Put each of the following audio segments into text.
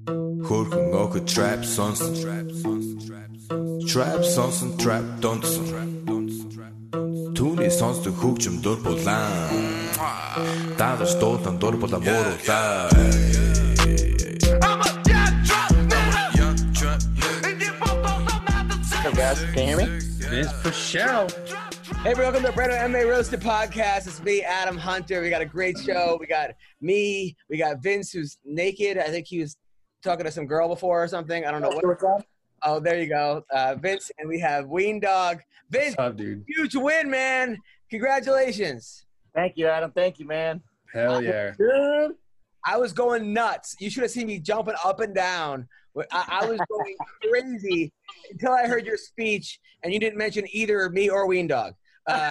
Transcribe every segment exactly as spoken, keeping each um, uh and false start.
Хөрхөн охид trap сонсон trap сонсон trap донсон түүний сонсдог хөгжим дур булаан дагаж дуулан дур булаа мууруулаа. Guys, can you hear me? It's for show. Hey, welcome to Brandon M A Roasted Podcast. It's me, Adam Hunter. We got a great show. We got me. We got Vince, who's naked. I think he was talking to some girl before or something. I don't know what. Oh, there you go. Uh, Vince, and we have Ween Dog. Vince, What's up, dude? huge win, man. Congratulations. Thank you, Adam. Thank you, man. Hell yeah. Dude. I was going nuts. You should have seen me jumping up and down. I, I was going crazy until I heard your speech, and you didn't mention either me or Ween Dog. Uh,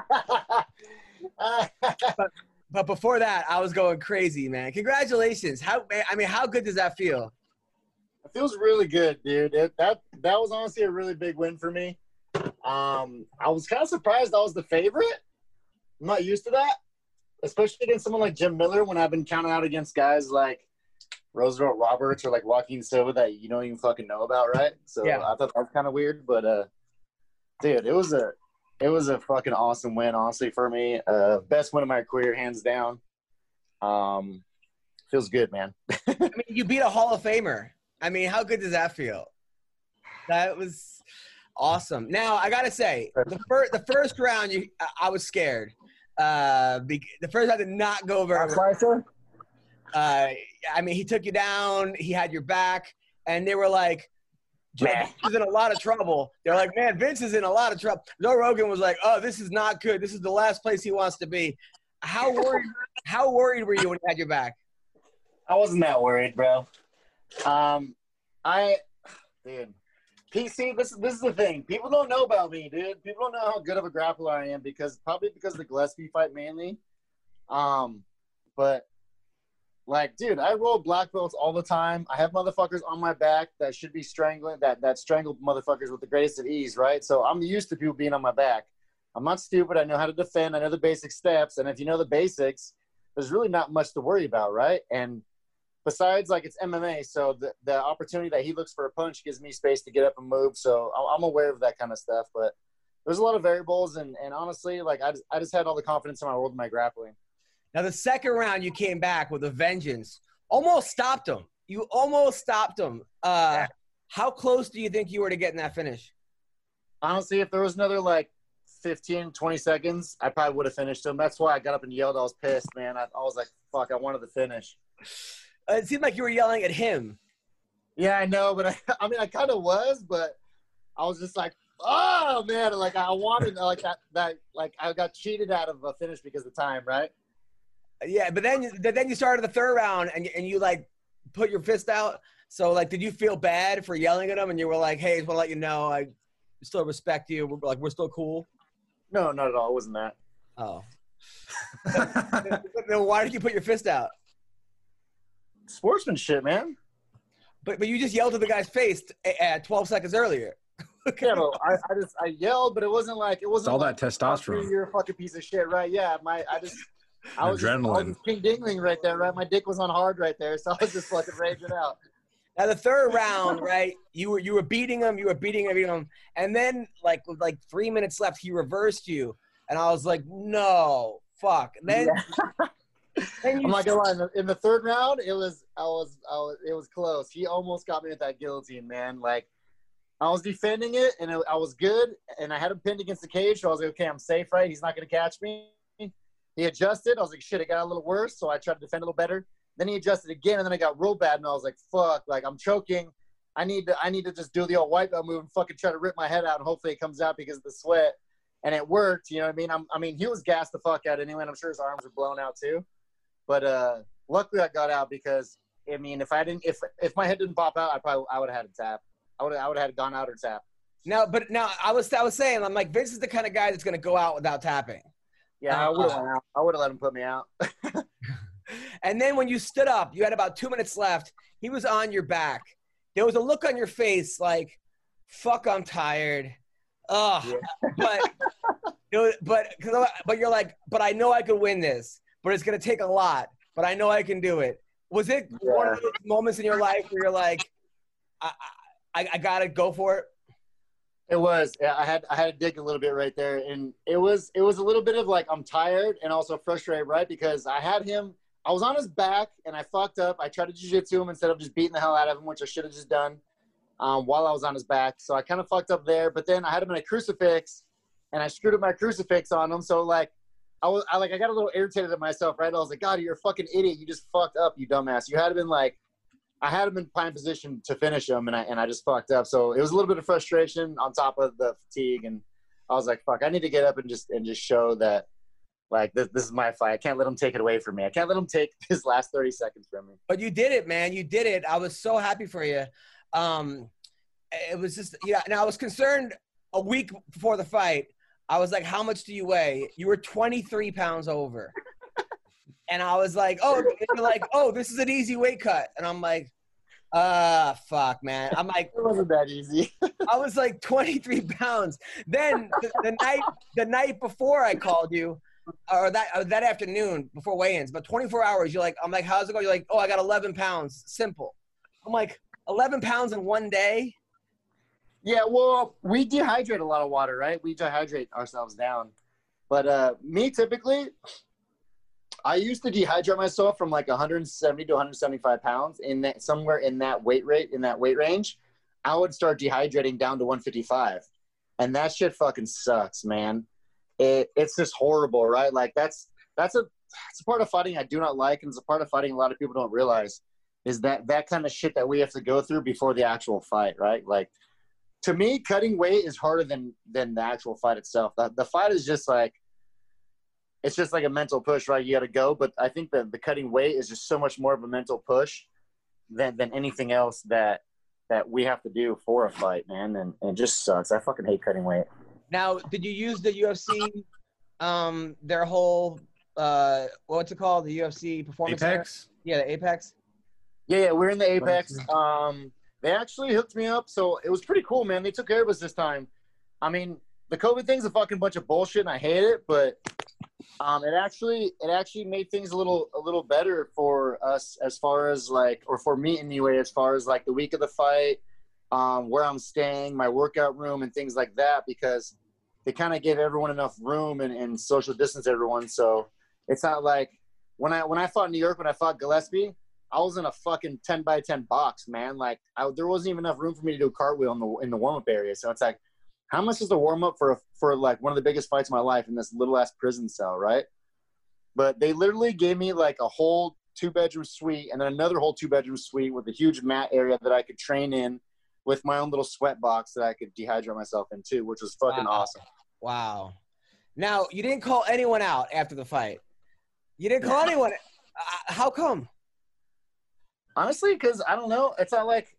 but, but before that, I was going crazy, man. Congratulations. How I mean, how good does that feel? It feels really good, dude. It, that that was honestly a really big win for me. Um, I was kind of surprised I was the favorite. I'm not used to that, especially against someone like Jim Miller when I've been counting out against guys like Roosevelt Roberts or like Joaquin Silva that you don't even fucking know about, right? So yeah. I thought that was kind of weird, but uh, dude, it was a it was a fucking awesome win, honestly, for me. Uh, best win of my career, hands down. Um, feels good, man. I mean, you beat a Hall of Famer. I mean, how good does that feel? That was awesome. Now, I gotta say, the first the first round, you I was scared. Uh, the first round did not go very well. Uh, I mean, he took you down. He had your back, and they were like, "Vince is in a lot of trouble." They're like, "Man, Vince is in a lot of trouble." Joe Rogan was like, "Oh, this is not good. This is the last place he wants to be." How worried? How worried were you when he had your back? I wasn't that worried, bro. Um, I, dude, P C. This this is the thing. People don't know about me, dude. People don't know how good of a grappler I am because probably because of the Gillespie fight mainly. Um, but. Like, dude, I roll black belts all the time. I have motherfuckers on my back that should be strangling, that, that strangled motherfuckers with the greatest of ease, right? So I'm used to people being on my back. I'm not stupid. I know how to defend. I know the basic steps. And if you know the basics, there's really not much to worry about, right? And besides, like, it's M M A, so the, the opportunity that he looks for a punch gives me space to get up and move. So I'm aware of that kind of stuff. But there's a lot of variables. And, and honestly, like, I just, I just had all the confidence in my world in my grappling. Now, the second round, you came back with a vengeance. Almost stopped him. You almost stopped him. Uh, yeah. How close do you think you were to getting that finish? Honestly, if there was another, like, fifteen, twenty seconds, I probably would have finished him. That's why I got up and yelled. I was pissed, man. I, I was like, fuck, I wanted to finish. Uh, it seemed like you were yelling at him. Yeah, I know, but I, I mean, I kind of was, but I was just like, oh, man. Like, I wanted, like, that, that, like, I got cheated out of a finish because of time, right? Yeah, but then then you started the third round and and you like put your fist out. So like, did you feel bad for yelling at him? And you were like, "Hey, I just want to let you know I still respect you. We're, like we're still cool." No, not at all. It wasn't that. Oh. Then why did you put your fist out? Sportsmanship, man. But but you just yelled at the guy's face at twelve seconds earlier. Yeah, no, I, I just I yelled, but it wasn't like it wasn't it's all like, that testosterone. You're a fucking piece of shit, right? Yeah, my I just. I was Adrenaline. Just, I was king dingling right there, right? My dick was on hard right there, so I was just fucking raging out. Now the third round, right? You were you were beating him, you were beating him, beating him, and then like with like three minutes left, he reversed you, and I was like, no, fuck. And then, yeah. then you I'm not gonna lie. In the, in the third round, it was I was I was it was close. He almost got me with that guillotine, man. Like I was defending it, and it, I was good, and I had him pinned against the cage, so I was like, okay, I'm safe, right? He's not gonna catch me. He adjusted. I was like, shit, it got a little worse. So I tried to defend a little better. Then he adjusted again, and then I got real bad, and I was like, fuck, like I'm choking. I need to I need to just do the old white belt move and fucking try to rip my head out, and hopefully it comes out because of the sweat. And it worked, you know what I mean? I'm, I mean, he was gassed the fuck out anyway, and I'm sure his arms were blown out too. But uh, luckily I got out because, I mean, if I didn't, if if my head didn't pop out, I probably I would have had a tap. I would I would have had gone out or tap. Now, but now I was I was saying, I'm like, Vince is the kind of guy that's gonna go out without tapping. Yeah, I would have went out. I would have let him put me out. And then when you stood up, you had about two minutes left. He was on your back. There was a look on your face like, fuck, I'm tired. Ugh. Yeah. But, you know, but, but you're like, but I know I could win this. But it's going to take a lot. But I know I can do it. Was it Yeah. one of those moments in your life where you're like, I, I, I gotta go for it? It was. Yeah, I had I had to dig a little bit right there, and it was it was a little bit of like I'm tired and also frustrated, right? Because I had him. I was on his back and I fucked up. I tried to jiu-jitsu him instead of just beating the hell out of him, which I should have just done um, while I was on his back. So I kind of fucked up there. But then I had him in a crucifix, and I screwed up my crucifix on him. So like I was I like I got a little irritated at myself, right? I was like, God, you're a fucking idiot. You just fucked up, you dumbass. You had to been like. I had him in prime position to finish him, and I and I just fucked up. So it was a little bit of frustration on top of the fatigue, and I was like, "Fuck! I need to get up and just and just show that, like, this, this is my fight. I can't let him take it away from me. I can't let him take his last thirty seconds from me." But you did it, man. You did it. I was so happy for you. Um, it was just, yeah. And I was concerned a week before the fight. I was like, "How much do you weigh?" You were twenty-three pounds over. And I was like, oh, you're like, oh, this is an easy weight cut. And I'm like, ah, uh, fuck, man. I'm like, it wasn't that easy. I was like twenty-three pounds. Then the, the night, the night before I called you, or that or that afternoon before weigh-ins, but twenty-four hours. You're like, I'm like, how's it going? You're like, oh, I got eleven pounds. Simple. I'm like, eleven pounds in one day. Yeah, well, we dehydrate a lot of water, right? We dehydrate ourselves down. But uh, me, typically, I used to dehydrate myself from like one seventy to one seventy-five pounds in that somewhere in that weight rate, in that weight range. I would start dehydrating down to one fifty-five. And that shit fucking sucks, man. It, it's just horrible, right? Like that's, that's a, that's a part of fighting I do not like. And it's a part of fighting a lot of people don't realize is that that kind of shit that we have to go through before the actual fight, right? Like, to me, cutting weight is harder than than the actual fight itself. The, the fight is just like, it's just like a mental push, right? You got to go. But I think that the cutting weight is just so much more of a mental push than than anything else that that we have to do for a fight, man. And, and it just sucks. I fucking hate cutting weight. Now, did you use the U F C, um, their whole, uh, what's it called? The U F C Performance Apex? Center? Yeah, the Apex. Yeah, yeah, we're in the Apex. Um, they actually hooked me up, so it was pretty cool, man. They took care of us this time. I mean, the COVID thing's a fucking bunch of bullshit, and I hate it, but um, it actually it actually made things a little a little better for us as far as like, or for me anyway, as far as like the week of the fight, um, where I'm staying, my workout room, and things like that, because they kind of gave everyone enough room and, and social distance everyone. So it's not like when I when I fought in New York, when I fought Gillespie, I was in a fucking ten by ten box, man. Like I, there wasn't even enough room for me to do a cartwheel in the in the warm up area. So it's like, how much is the warm up for for like one of the biggest fights of my life in this little ass prison cell, right? But they literally gave me like a whole two bedroom suite and then another whole two bedroom suite with a huge mat area that I could train in, with my own little sweat box that I could dehydrate myself in too, which was fucking Wow. awesome. Wow. Now, you didn't call anyone out after the fight. You didn't call anyone. Uh, how come? Honestly, because I don't know. It's not like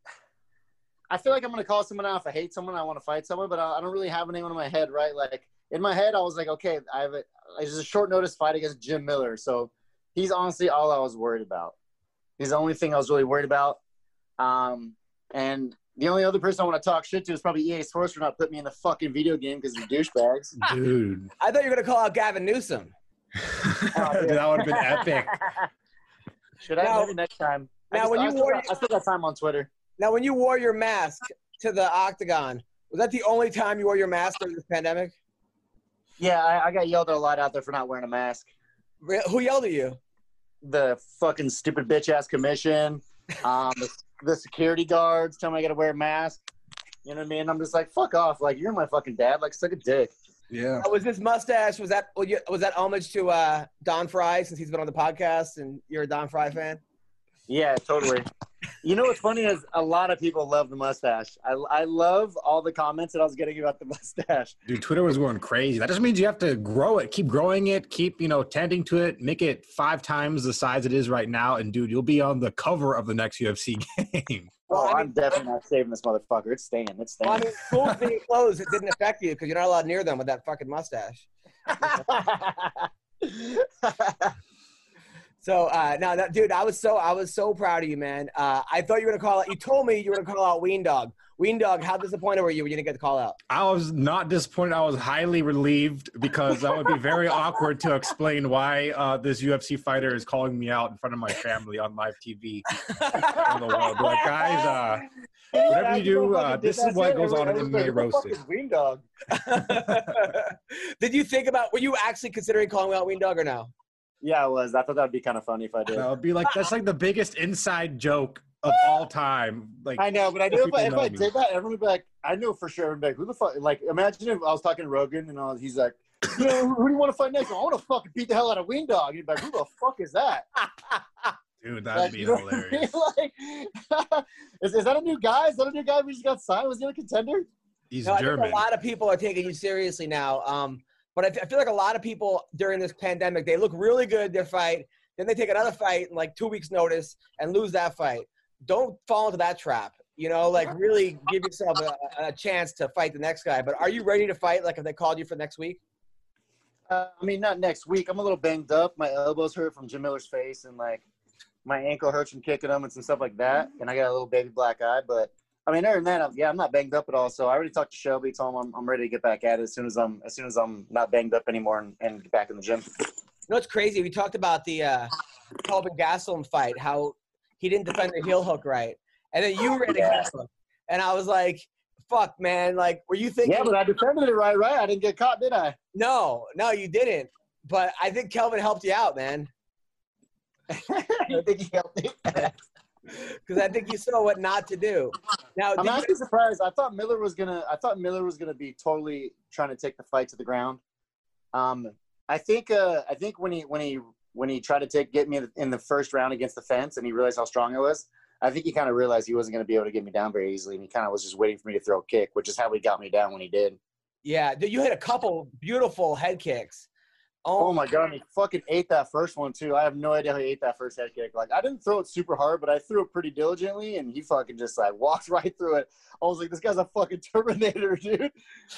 I feel like I'm gonna call someone out if I hate someone, I want to fight someone, but I, I don't really have anyone in my head, right? Like in my head, I was like, okay, I have a, it's a short notice fight against Jim Miller, so he's honestly all I was worried about. He's the only thing I was really worried about. Um, and the only other person I want to talk shit to is probably E A Sports for not putting me in the fucking video game because they're douchebags. Dude. I thought you were gonna call out Gavin Newsom. Dude, that would have been epic. Should I? Now- Maybe next time. I now just- when I you still wore got- I still got time on Twitter. Now, when you wore your mask to the octagon, was that the only time you wore your mask during this pandemic? Yeah, I, I got yelled at a lot out there for not wearing a mask. Re- Who yelled at you? The fucking stupid bitch ass commission, um, the, the security guards tell me I got to wear a mask. You know what I mean? I'm just like, fuck off. Like, you're my fucking dad. Like, suck a dick. Yeah. Oh, was this mustache? Was that was that homage to uh, Don Fry, since he's been on the podcast and you're a Don Fry fan? Yeah, totally. You know what's funny is a lot of people love the mustache. I, I love all the comments that I was getting about the mustache. Dude, Twitter was going crazy. That just means you have to grow it, keep growing it, keep, you know, tending to it, make it five times the size it is right now. And dude, you'll be on the cover of the next U F C game. Well, Oh, I mean- I'm definitely not saving this motherfucker. It's staying. It's staying. Well, I mean, schools being closed, it didn't affect you because you're not allowed near them with that fucking mustache. So uh, no, that, dude, I was so I was so proud of you, man. Uh, I thought you were gonna call out. You told me you were gonna call out Ween Dog. Ween Dog, how disappointed were you when you didn't get the call out? I was not disappointed. I was highly relieved because that would be very awkward to explain why uh, this U F C fighter is calling me out in front of my family on live T V. On the world. Like, guys, uh, whatever you do, uh, this is what goes on in M M A Roasted. Ween Dog. Did you think about? Were you actually considering calling out Ween Dog or no? Yeah, I was. I thought that would be kind of funny if I did. That would be like that's like the biggest inside joke of all time. Like I know, but I knew if I, if I me. did that, everyone would be like, I knew for sure. Everyone would be like, who the fuck? Like, imagine if I was talking to Rogan and I was, he's like, you know, who do you want to fight next? I want to fucking beat the hell out of Ween Dog. He'd be like, who the fuck is that? Dude, that'd like, be you know hilarious. what I mean? Like, is, is that a new guy? Is that a new guy we just got signed? Was he a contender? He's No, I German. think a lot of people are taking you seriously now. Um, but I, I feel like a lot of people during this pandemic, they look really good their fight, then they take another fight in like two weeks' notice and lose that fight. Don't fall into that trap. You know, like really give yourself a, a chance to fight the next guy. But are you ready to fight? Like if they called you for next week? Uh, I mean, not next week. I'm a little banged up. My elbows hurt from Jim Miller's face, and like my ankle hurts from kicking him and some stuff like that. And I got a little baby black eye. But I mean, other than that, I'm, yeah, I'm not banged up at all. So I already talked to Shelby. Told him I'm, I'm ready to get back at it as soon as I'm as soon as I'm not banged up anymore and, and get back in the gym. You know, it's crazy. We talked about the uh, Kelvin Gastelum fight, how he didn't defend the heel hook right. And then you ran a heel hook. And I was like, fuck, man. Like, were you thinking? Yeah, but I defended it right, right? I didn't get caught, did I? No, no, you didn't. But I think Kelvin helped you out, man. I think he helped me. Because I think you saw what not to do. Now, I'm did actually you, surprised. I thought Miller was gonna. I thought Miller was gonna be totally trying to take the fight to the ground. Um, I think. Uh, I think when he when he when he tried to take get me in the first round against the fence, and he realized how strong I was. I think he kind of realized he wasn't going to be able to get me down very easily, and he kind of was just waiting for me to throw a kick, which is how he got me down when he did. yeah, dude, you hit a couple beautiful head kicks. Oh my god, he fucking ate that first one too. I have no idea how he ate that first head kick. Like I didn't throw it super hard, but I threw it pretty diligently, and he fucking just like walked right through it. I was like, this guy's a fucking Terminator, dude.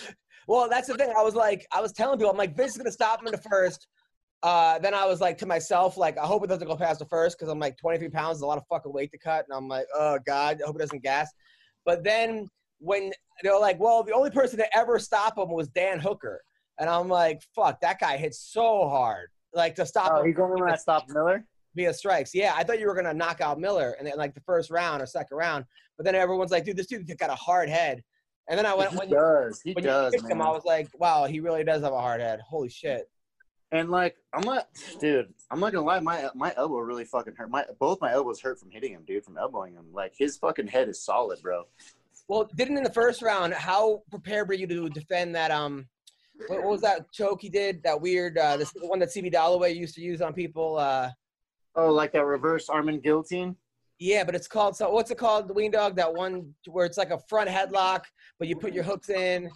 Well, that's the thing. I was like, I was telling people, I'm like, Vince is gonna stop him in the first. Uh, then I was like to myself, like, I hope it doesn't go past the first because I'm like twenty-three pounds is a lot of fucking weight to cut, and I'm like, oh god, I hope it doesn't gas. But then when they were like, well, the only person to ever stop him was Dan Hooker, and I'm like, fuck, that guy hit so hard. Like to stop Oh, him he's only when I stopped Miller. via strikes. Yeah, I thought you were gonna knock out Miller and then like the first round or second round, but then everyone's like, dude, this dude got a hard head. And then I went He when does. He you, when does, you kicked him, man. I was like, wow, he really does have a hard head. Holy shit. And like, I'm not, dude. I'm not gonna lie. My my elbow really fucking hurt. My both my elbows hurt from hitting him, dude. From elbowing him. Like his fucking head is solid, bro. Well, didn't in the first round, how prepared were you to defend that? Um, what, what was that choke he did? That weird, uh, this one that C B Dalloway used to use on people. Uh, Oh, like that reverse Armin guillotine. yeah, but it's called so. What's it called? The Ween Dog. That one where it's like a front headlock, but you put your hooks in,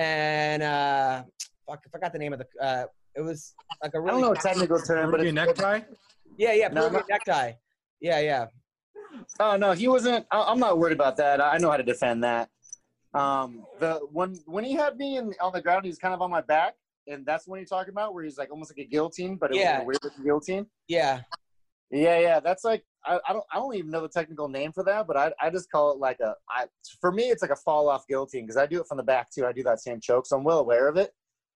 and uh, fuck, I forgot the name of the. Uh, it was like a I really. don't know a technical term, but Peruvian it's, necktie? Yeah, yeah, No, Peruvian no. necktie. Yeah, yeah. Oh no, he wasn't. I, I'm not worried about that. I know how to defend that. Um, the when when he had me in, on the ground, he was kind of on my back, and that's when you're talking about where he's like almost like a guillotine, but it Yeah. was a weird looking guillotine. Yeah. Yeah, yeah, that's like I, I don't I don't even know the technical name for that, but I I just call it like a I for me it's like a fall off guillotine because I do it from the back too. I do that same choke, so I'm well aware of it.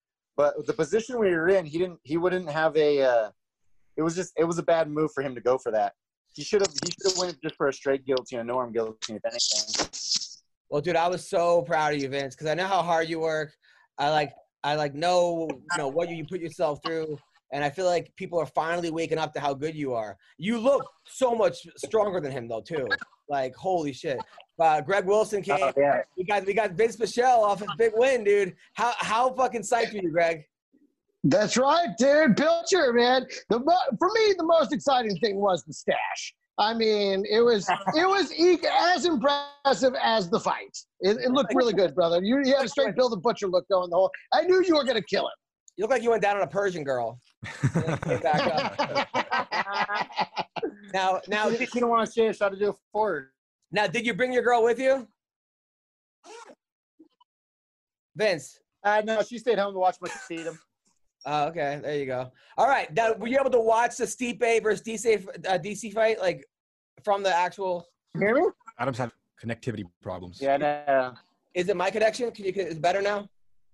But the position we were in, he didn't he wouldn't have a. Uh, it was just it was a bad move for him to go for that. He should have he should have went just for a straight guillotine, a no arm guillotine, if anything. Well, dude, I was so proud of you, Vince, because I know how hard you work. I like I like know you know what you, you put yourself through. And I feel like people are finally waking up to how good you are. You look so much stronger than him, though, too. Like, holy shit. Uh, Greg Wilson came. Oh, yeah. We got we got Vince Michelle off his big win, dude. How how fucking psyched were you, Greg? That's right, dude. Pilcher, man. The mo- for me, the most exciting thing was the stash. I mean, it was it was e- as impressive as the fight. It, it looked really good, brother. You, you had a straight Bill the Butcher look going the whole. I knew you were gonna kill him. You look like you went down on a Persian girl. And then came back up. now, now, You did, don't want to change how to do it forward. now, did you bring your girl with you, Vince? Uh, no, she stayed home to watch my feed him. Oh, okay. There you go. All right. Now, were you able to watch the Stipe versus D C uh, D C fight, like from the actual? You hear me? Adam's having connectivity problems. Yeah, no. Is it my connection? Can you? Is it better now?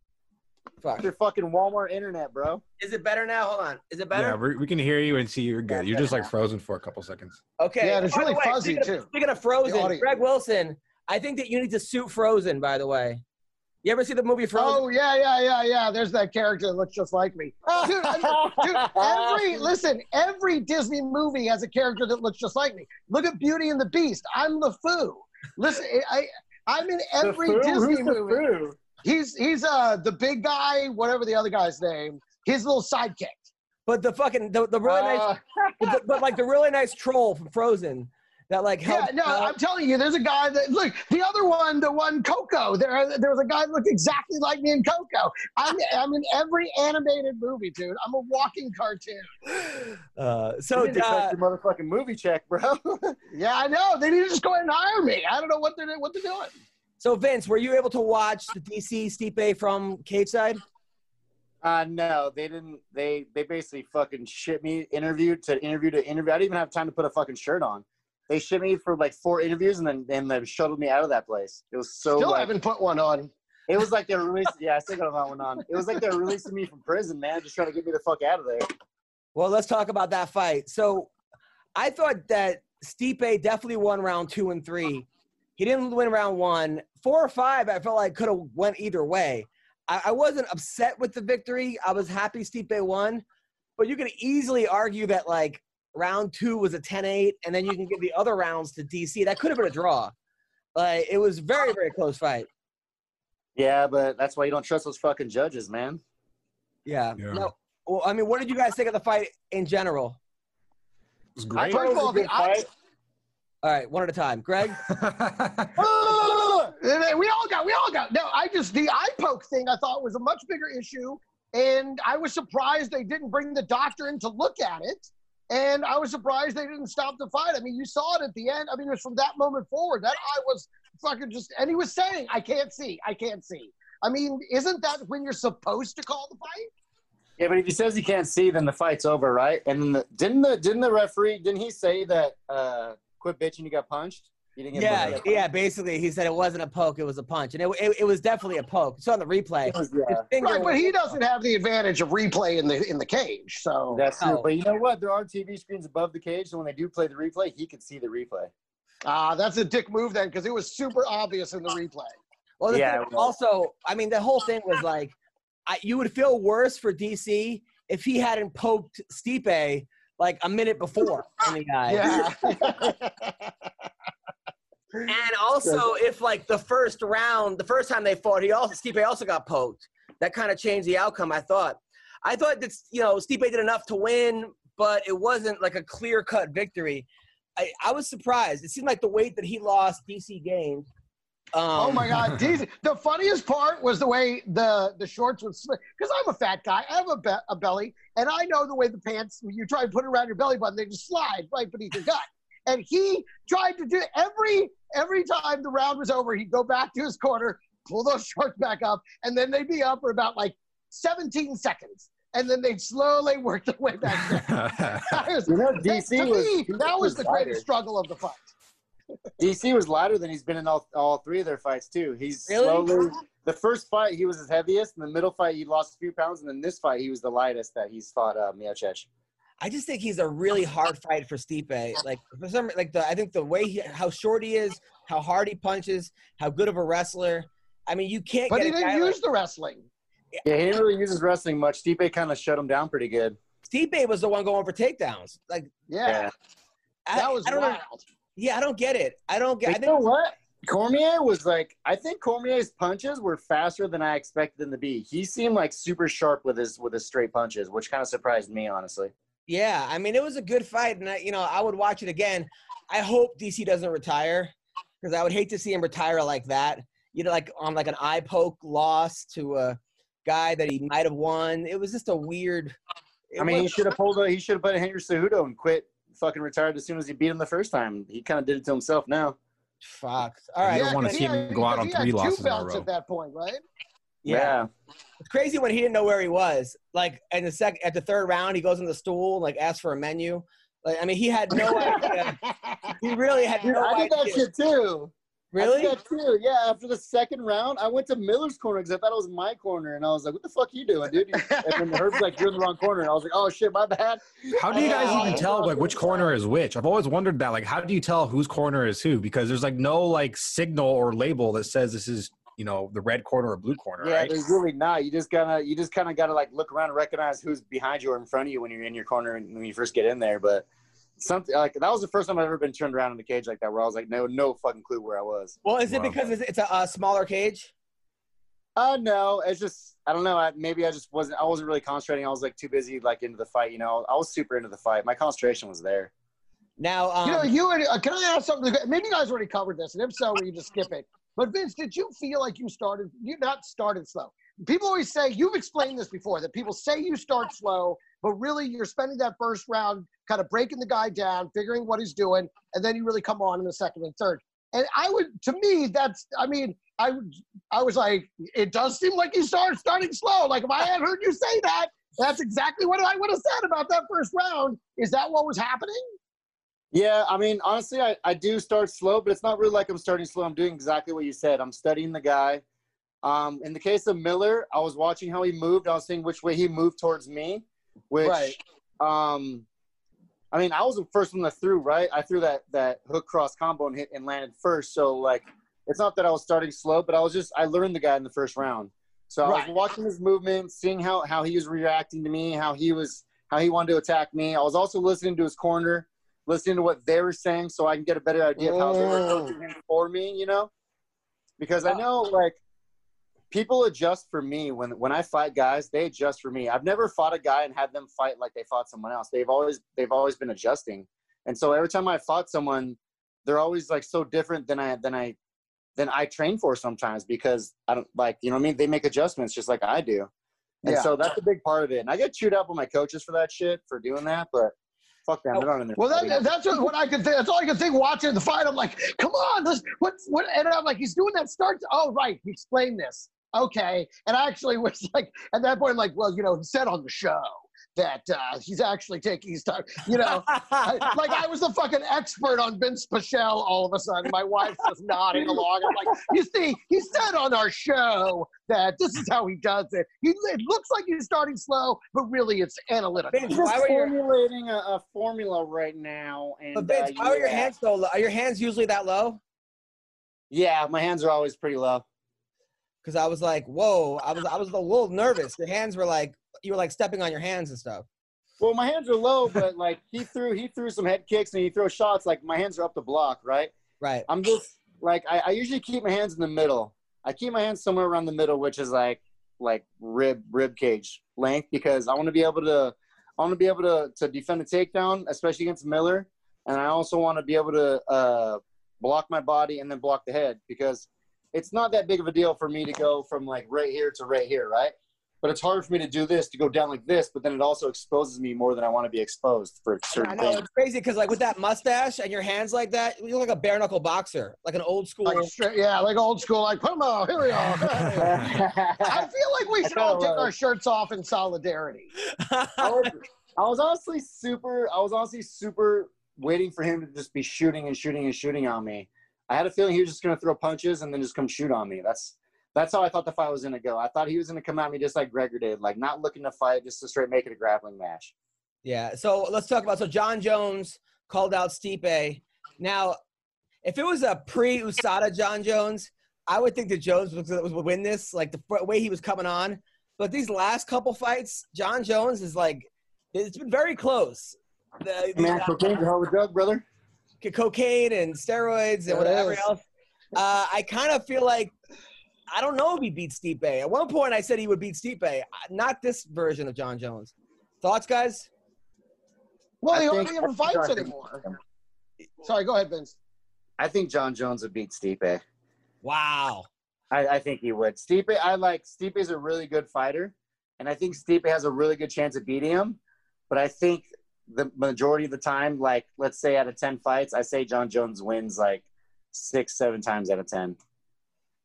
Fuck. Your fucking Walmart internet, bro. Is it better now? Hold on. Is it better? Yeah, we we can hear you and see you're good. You're just like frozen for a couple seconds. Okay. Yeah, and it's By the really way, fuzzy, speaking too. Of, speaking of The Frozen, audio. Greg Wilson, I think that you need to suit Frozen. By the way, you ever see the movie Frozen? Oh yeah, yeah, yeah, yeah. There's that character that looks just like me. Dude, I- dude, every listen, every Disney movie has a character that looks just like me. Look at Beauty and the Beast. I'm the Foo. Listen, I I'm in every The Foo? Disney Who's the movie. Foo? He's he's uh the big guy, whatever the other guy's name. His little sidekick. But the fucking the, the really nice, Uh, but, the- but like the really nice troll from Frozen that like yeah, helped. no, uh, I'm telling you, there's a guy that look. The other one, the one Coco. There, there was a guy that looked exactly like me in Coco. I'm, I'm in every animated movie, dude. I'm a walking cartoon. uh, You so need to uh, cut your motherfucking movie check, bro. Yeah, I know. They need to just go ahead and hire me. I don't know what they're what they're doing. so Vince, were you able to watch the D C Stipe from cage side? Uh, no, they didn't. They they basically fucking shit me interview to interview to interview. I didn't even have time to put a fucking shirt on. They shit me for like four interviews and then and then shuttled me out of that place. It was so Still like, haven't put one on. it was like they're releasing. Yeah, I still got that one on. It was like they're releasing me from prison, man, just trying to get me the fuck out of there. Well, let's talk about that fight. So I thought that Stipe definitely won round two and three. He didn't win round one. Four or five, I felt like could have went either way. I, I wasn't upset with the victory. I was happy Stipe won. But you could easily argue that, like, round two was a ten eight, and then you can give the other rounds to D C. That could have been a draw. Like, it was very, very close fight. Yeah, but that's why you don't trust those fucking judges, man. Yeah. Yeah. No, well, I mean, what did you guys think of the fight in general? It was I great. thought it was First of a all, good the I- fight. All right, one at a time. Greg? We all got, we all got. No, I just the eye poke thing I thought was a much bigger issue, and I was surprised they didn't bring the doctor in to look at it, and I was surprised they didn't stop the fight. I mean, you saw it at the end. I mean, it was from that moment forward that eye was fucking just, and he was saying, "I can't see, I can't see." I mean, isn't that when you're supposed to call the fight? Yeah, but if he says he can't see, then the fight's over, right? And then the, didn't the didn't the referee didn't he say that uh, quit bitching, you got punched? You didn't get Yeah, punched. yeah. Basically, he said it wasn't a poke; it was a punch, and it it, it was definitely a poke. It's on the replay. It was- His yeah, finger Right, but was- he doesn't have the advantage of replay in the in the cage. So that's true. No. But you know what? There are T V screens above the cage, so when they do play the replay, he could see the replay. uh, that's a dick move then, because it was super obvious in the replay. Well, the Yeah, thing- it was. also, I mean, the whole thing was like, I, you would feel worse for D C if he hadn't poked Stipe like a minute before in the eye. Yeah. And also, if like the first round, the first time they fought, he also Stipe also got poked. That kind of changed the outcome. I thought. I thought that you know Stipe did enough to win, but it wasn't like a clear cut victory. I, I was surprised. It seemed like the weight that he lost, D C gained. Um, Oh my God! D C, the funniest part was the way the the shorts would slip. Because I'm a fat guy, I have a, be- a belly, and I know the way the pants. You try to put it around your belly button, they just slide right beneath your gut. And he tried to do every every time the round was over, he'd go back to his corner, pull those shorts back up, and then they'd be up for about like seventeen seconds, and then they'd slowly work their way back down. That was- You know, D that- C to was me, D C that was the lighter. greatest struggle of the fight. D C was lighter than he's been in all, all three of their fights too. He's Really? slowly. The first fight he was his heaviest. In the middle fight he lost a few pounds, and then this fight he was the lightest that he's fought uh, Miocic. I just think he's a really hard fight for Stipe. Like for some, like the I think the way he, how short he is, how hard he punches, how good of a wrestler. I mean, you can't But get he a didn't guy use like, the wrestling. Yeah, he didn't really use his wrestling much. Stipe kind of shut him down pretty good. Stipe was the one going for takedowns. Like Yeah, Yeah. I, that was I don't know. wild. Yeah, I don't get it. I don't get. I But think you know what? Cormier was like, I think Cormier's punches were faster than I expected them to be. He seemed like super sharp with his with his straight punches, which kind of surprised me, honestly. Yeah, I mean, it was a good fight, and I, you know, I would watch it again. I hope D C doesn't retire because I would hate to see him retire like that. You know, like on like an eye poke loss to a guy that he might have won. It was just a weird. it I mean, he was- should have pulled a, he should have put a Henry Cejudo and quit, fucking retired as soon as he beat him the first time. He kind of did it to himself now. fuck. All right. You don't wanna because see he him had- go out because on he had three two losses in a belts row. at that point, right? Yeah. Yeah. It's crazy when he didn't know where he was. Like in the second, at the third round, he goes in the stool, like asks for a menu. Like, I mean, he had no idea. He really had Dude, no I did idea. that shit too. Really? I did that too. Yeah, after the second round, I went to Miller's corner because I thought it was my corner, and I was like, "What the fuck are you doing, dude?" And then Herb's like, "You're in the wrong corner," and I was like, "Oh shit, my bad." How do you guys Oh. even tell like which corner is which? I've always wondered that. Like, how do you tell whose corner is who? Because there's like no like signal or label that says this is, you know, the red corner or blue corner, Yeah, right? there's really not. You just gotta, you just kind of gotta like look around and recognize who's behind you or in front of you when you're in your corner and when you first get in there. But something like that was the first time I've ever been turned around in the cage like that, where I was like, no, no fucking clue where I was. Well, is it Wow. because it's, it's a, a smaller cage? Uh, no, it's just I don't know. I, maybe I just wasn't. I wasn't really concentrating. I was like too busy, like into the fight. You know, I was super into the fight. My concentration was there. Now, um, You know, you already, uh, can I ask something? Maybe you guys already covered this, and if so, we can just skip it. But Vince, did you feel like you started? You not started slow. People always say you've explained this before that people say you start slow, but really you're spending that first round kind of breaking the guy down, figuring what he's doing, and then you really come on in the second and third. And I would, to me, that's. I mean, I I was like, it does seem like you started starting slow. Like if I had heard you say that, that's exactly what I would have said about that first round. Is that what was happening? Yeah, I mean, honestly, I, I do start slow, but it's not really like I'm starting slow. I'm doing exactly what you said. I'm studying the guy. Um, in the case of Miller, I was watching how he moved. I was seeing which way he moved towards me, which, Right. um, I mean, I was the first one that threw, right? I threw that, that hook cross combo and hit and landed first. So, like, it's not that I was starting slow, but I was just – I learned the guy in the first round. So I Right. was watching his movement, seeing how, how he was reacting to me, how he was – how he wanted to attack me. I was also listening to his corner, listening to what they were saying so I can get a better idea of how they were coaching him for me, you know? Because I know, like, people adjust for me. When when I fight guys, they adjust for me. I've never fought a guy and had them fight like they fought someone else. They've always they've always been adjusting. And so every time I fought someone, they're always, like, so different than I than I than I train for sometimes because I don't, like, you know what I mean? They make adjustments just like I do. And Yeah. so that's a big part of it. And I get chewed up by my coaches for that shit, for doing that, but fuck them. They're not in there. Well, that, that's what, what I could think. That's all I could think watching the fight. I'm like, come on, this, what's what? And I'm like, he's doing that start. Oh, right. He explained this. Okay. And I actually was like, at that point, I'm like, well, you know, he said on the show that uh, he's actually taking his time. You know, I, like I was the fucking expert on Vince Pichel all of a sudden. My wife's just nodding along. I'm like, you see, he said on our show that this is how he does it. He, it looks like he's starting slow, but really it's analytical. Vince, I'm why just were your, formulating a, a formula right now. And, but Vince, uh, why are your yeah. hands so low? Are your hands usually that low? Yeah, my hands are always pretty low. Because I was like, whoa, I was I was a little nervous. Your hands were like, you were like stepping on your hands and stuff. Well, my hands are low, but like he threw he threw some head kicks and he throws shots. Like my hands are up the block, right? Right. I'm just like I, I usually keep my hands in the middle. I keep my hands somewhere around the middle, which is like like rib rib cage length, because I want to be able to I want to be able to to defend a takedown, especially against Miller, and I also want to be able to uh, block my body and then block the head, because it's not that big of a deal for me to go from like right here to right here, right? But it's hard for me to do this, to go down like this, but then it also exposes me more than I want to be exposed for I certain know, things. it's crazy because like with that mustache and your hands like that, you look like a bare knuckle boxer, like an old school. Like straight, yeah, like old school, like, come on, here we are. I feel like we should all take our shirts off in solidarity. I was, I was honestly super, I was honestly super waiting for him to just be shooting and shooting and shooting on me. I had a feeling he was just going to throw punches and then just come shoot on me. That's that's how I thought the fight was going to go. I thought he was going to come at me just like Gregor did, like not looking to fight, just to straight make it a grappling match. Yeah. So let's talk about, so John Jones called out Stipe. Now, if it was a pre-U S A D A John Jones, I would think that Jones would, would win this, like the way he was coming on. But these last couple fights, John Jones is like, it's been very close. The, Man, cocaine's a hell of a drug, brother. cocaine and steroids and It whatever is. else. Uh, I kind of feel like, I don't know if he beats Stipe. At one point, I said he would beat Stipe. Not this version of John Jones. Thoughts, guys? Well, I he think- hardly ever fights anymore. Sorry, go ahead, Vince. I think John Jones would beat Stipe. Wow. I, I think he would. Stipe, I like Stipe's a really good fighter, and I think Stipe has a really good chance of beating him. But I think the majority of the time, like let's say out of ten fights, I say John Jones wins like six, seven times out of ten.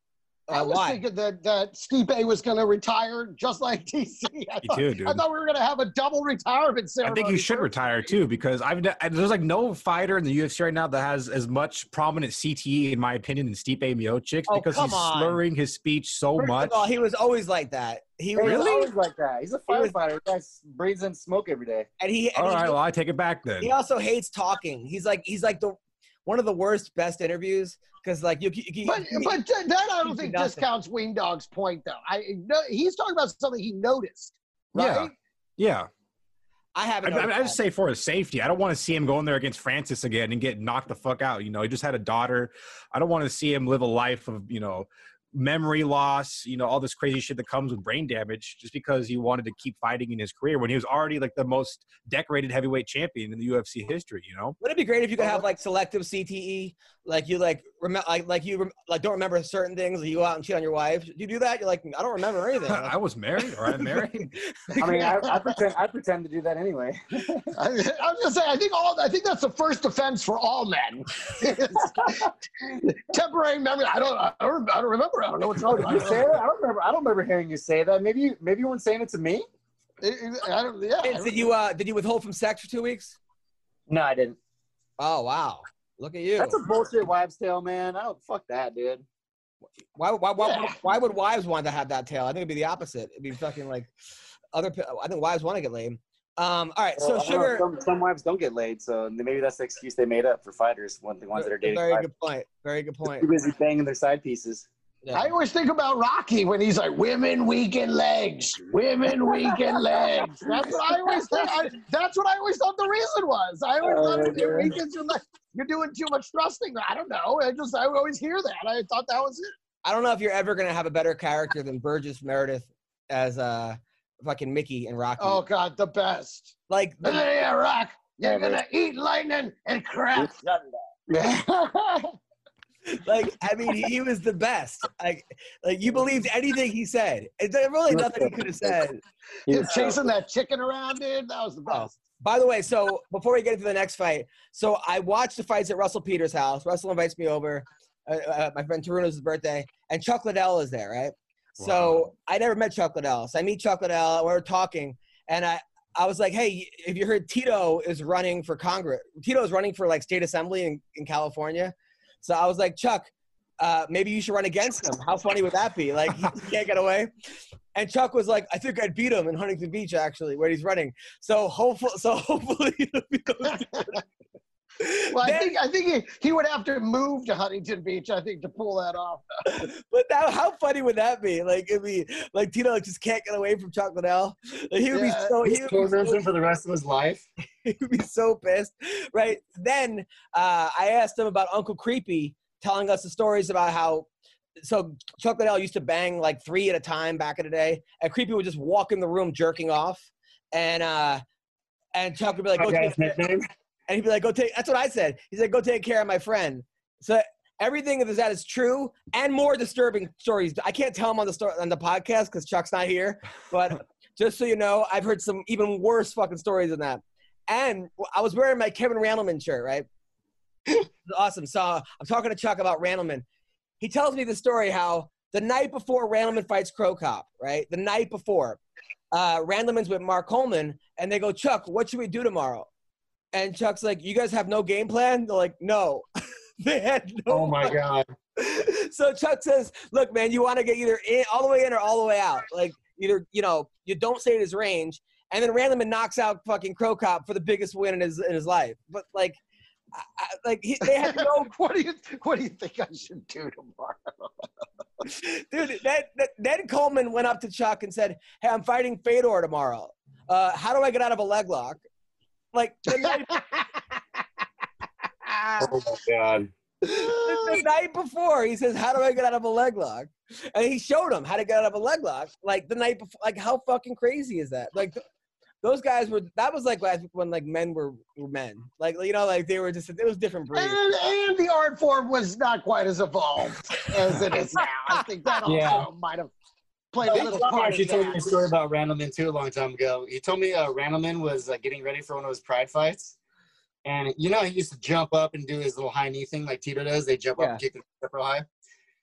I Uh, was why? thinking that, that Stipe was going to retire just like D C. I Me thought, too, dude. I thought we were going to have a double retirement I ceremony. think he should retire too because I've there's like no fighter in the U F C right now that has as much prominent C T E in my opinion than Stipe Miocic Oh, because come he's on. slurring his speech so First much. of all, he was always like that. He He was, was Really? always like that. He's a He was- firefighter. That guy breathes in smoke every day. and he. And All he, right, well I take it back then. he also hates talking. He's like he's like the one of the worst best interviews because like you. you, you But you- but that I don't you think do nothing. discounts Wing Dog's point though. I no, he's talking about something he noticed, right? Yeah. Yeah. I haven't. I, I, noticed I just that. say for his safety. I don't want to see him going there against Francis again and get knocked the fuck out. You know, he just had a daughter. I don't want to see him live a life of, you know, memory loss, you know, all this crazy shit that comes with brain damage just because he wanted to keep fighting in his career when he was already like the most decorated heavyweight champion in the U F C history, you know? Wouldn't it be great if you could have like selective C T E, like you like remember like like you rem- like don't remember certain things, like you go out and cheat on your wife. Do you do that? You're like I don't remember anything. I was married or I'm married. I mean, I, I pretend I pretend to do that anyway. I, I'm just saying. I think all. I think that's the first offense for all men. Temporary memory. I don't. I don't. I don't remember. I don't know what's wrong. Did you say that? I don't remember. I don't remember hearing you say that. Maybe you, maybe you weren't saying it to me. I don't. Yeah. I Did you uh did you withhold from sex for two weeks? No, I didn't. Oh wow, look at you. That's a bullshit wives' tale, man. I don't fuck that, dude. Why why why, Yeah. why would wives want to have that tail? I think it'd be the opposite. It'd be fucking like other. pe- I think wives want to get laid. Um. All right. So Well, I don't know, sugar. Some, some wives don't get laid, so maybe that's the excuse they made up for fighters. One the ones that are dating. Very fighters. good point. Very good point. Too busy banging their side pieces. Yeah. I always think about Rocky when he's like, "Women weaken legs, women weaken legs." That's what I always think. I, that's what I always thought the reason was. I always Oh, thought it, it yeah. weakens your legs. You're doing too much thrusting. I don't know. I just I always hear that. I thought that was it. I don't know if you're ever gonna have a better character than Burgess Meredith as uh fucking Mickey and Rocky. Oh God, the best. Like the, Yeah, Rock. You're gonna eat lightning and crap. like I mean, he, he was the best. Like, like you believed anything he said. There's really nothing he could have said. You're chasing that chicken around, dude. That was the Oh. best. By the way, so before we get into the next fight, so I watched the fights at Russell Peters' house. Russell invites me over. Uh, uh, my friend Taruno's birthday, and Chuck Liddell is there, right? Wow. So I never met Chuck Liddell. So I meet Chuck Liddell. We're talking, and I, I was like, "Hey, if you heard Tito is running for Congress, Tito is running for like state assembly in, in California." So I was like, "Chuck, uh, maybe you should run against him. How funny would that be? Like he can't get away." And Chuck was like, "I think I'd beat him in Huntington Beach, actually, where he's running." So hopefully, so hopefully, Well, I Then- think I think he, he would have to move to Huntington Beach, I think, to pull that off. But that, how funny would that be? Like, it'd be like Tito just can't get away from Chuck Liddell. Like, he would Yeah, be so he He's would be corners so, him for the rest of his life. he would be so pissed, right? Then uh, I asked him about Uncle Creepy telling us the stories about how. So Chuck Liddell used to bang like three at a time back in the day, and Creepy would just walk in the room jerking off, and uh, and Chuck would be like, "Go Okay, take his nickname. And he'd be like, "Go take." That's what I said. He said, "Go take care of my friend." So everything of that is true, and more disturbing stories. I can't tell them on the story on the podcast because Chuck's not here. But just so you know, I've heard some even worse fucking stories than that. And I was wearing my Kevin Randleman shirt, right? It was awesome. So I'm talking to Chuck about Randleman. He tells me the story how the night before Randleman fights Crow Cop, right? The night before, uh, Randleman's with Mark Coleman, and they go, "Chuck, what should we do tomorrow?" And Chuck's like, "You guys have no game plan?" They're like, "No." They had no Oh my god. So Chuck says, "Look, man, you want to get either in, all the way in or all the way out. Like, either, you know, you don't stay in his range." And then Randleman knocks out fucking Crow Cop for the biggest win in his in his life. But, like, I, I, like he, they had no – what do you What do you think I should do tomorrow? dude, that, that, then Coleman went up to Chuck and said, "Hey, I'm fighting Fedor tomorrow. Uh, how do I get out of a leg lock?" Like, the night Oh my god. the, the night before, he says, "How do I get out of a leg lock?" And he showed him how to get out of a leg lock. Like the night before, like how fucking crazy is that? Like th- those guys were. That was like last when like men were, were men. Like you know, like they were just. It was different breed. and, and the art form was not quite as evolved as it is now. I think that also Yeah. might have played a little Somebody part actually in told me a that. story about Randleman too a long time ago. He told me uh, Randleman was uh, getting ready for one of his pride fights, and you know he used to jump up and do his little high knee thing like Tito does. They jump up Yeah. and kick the step real high.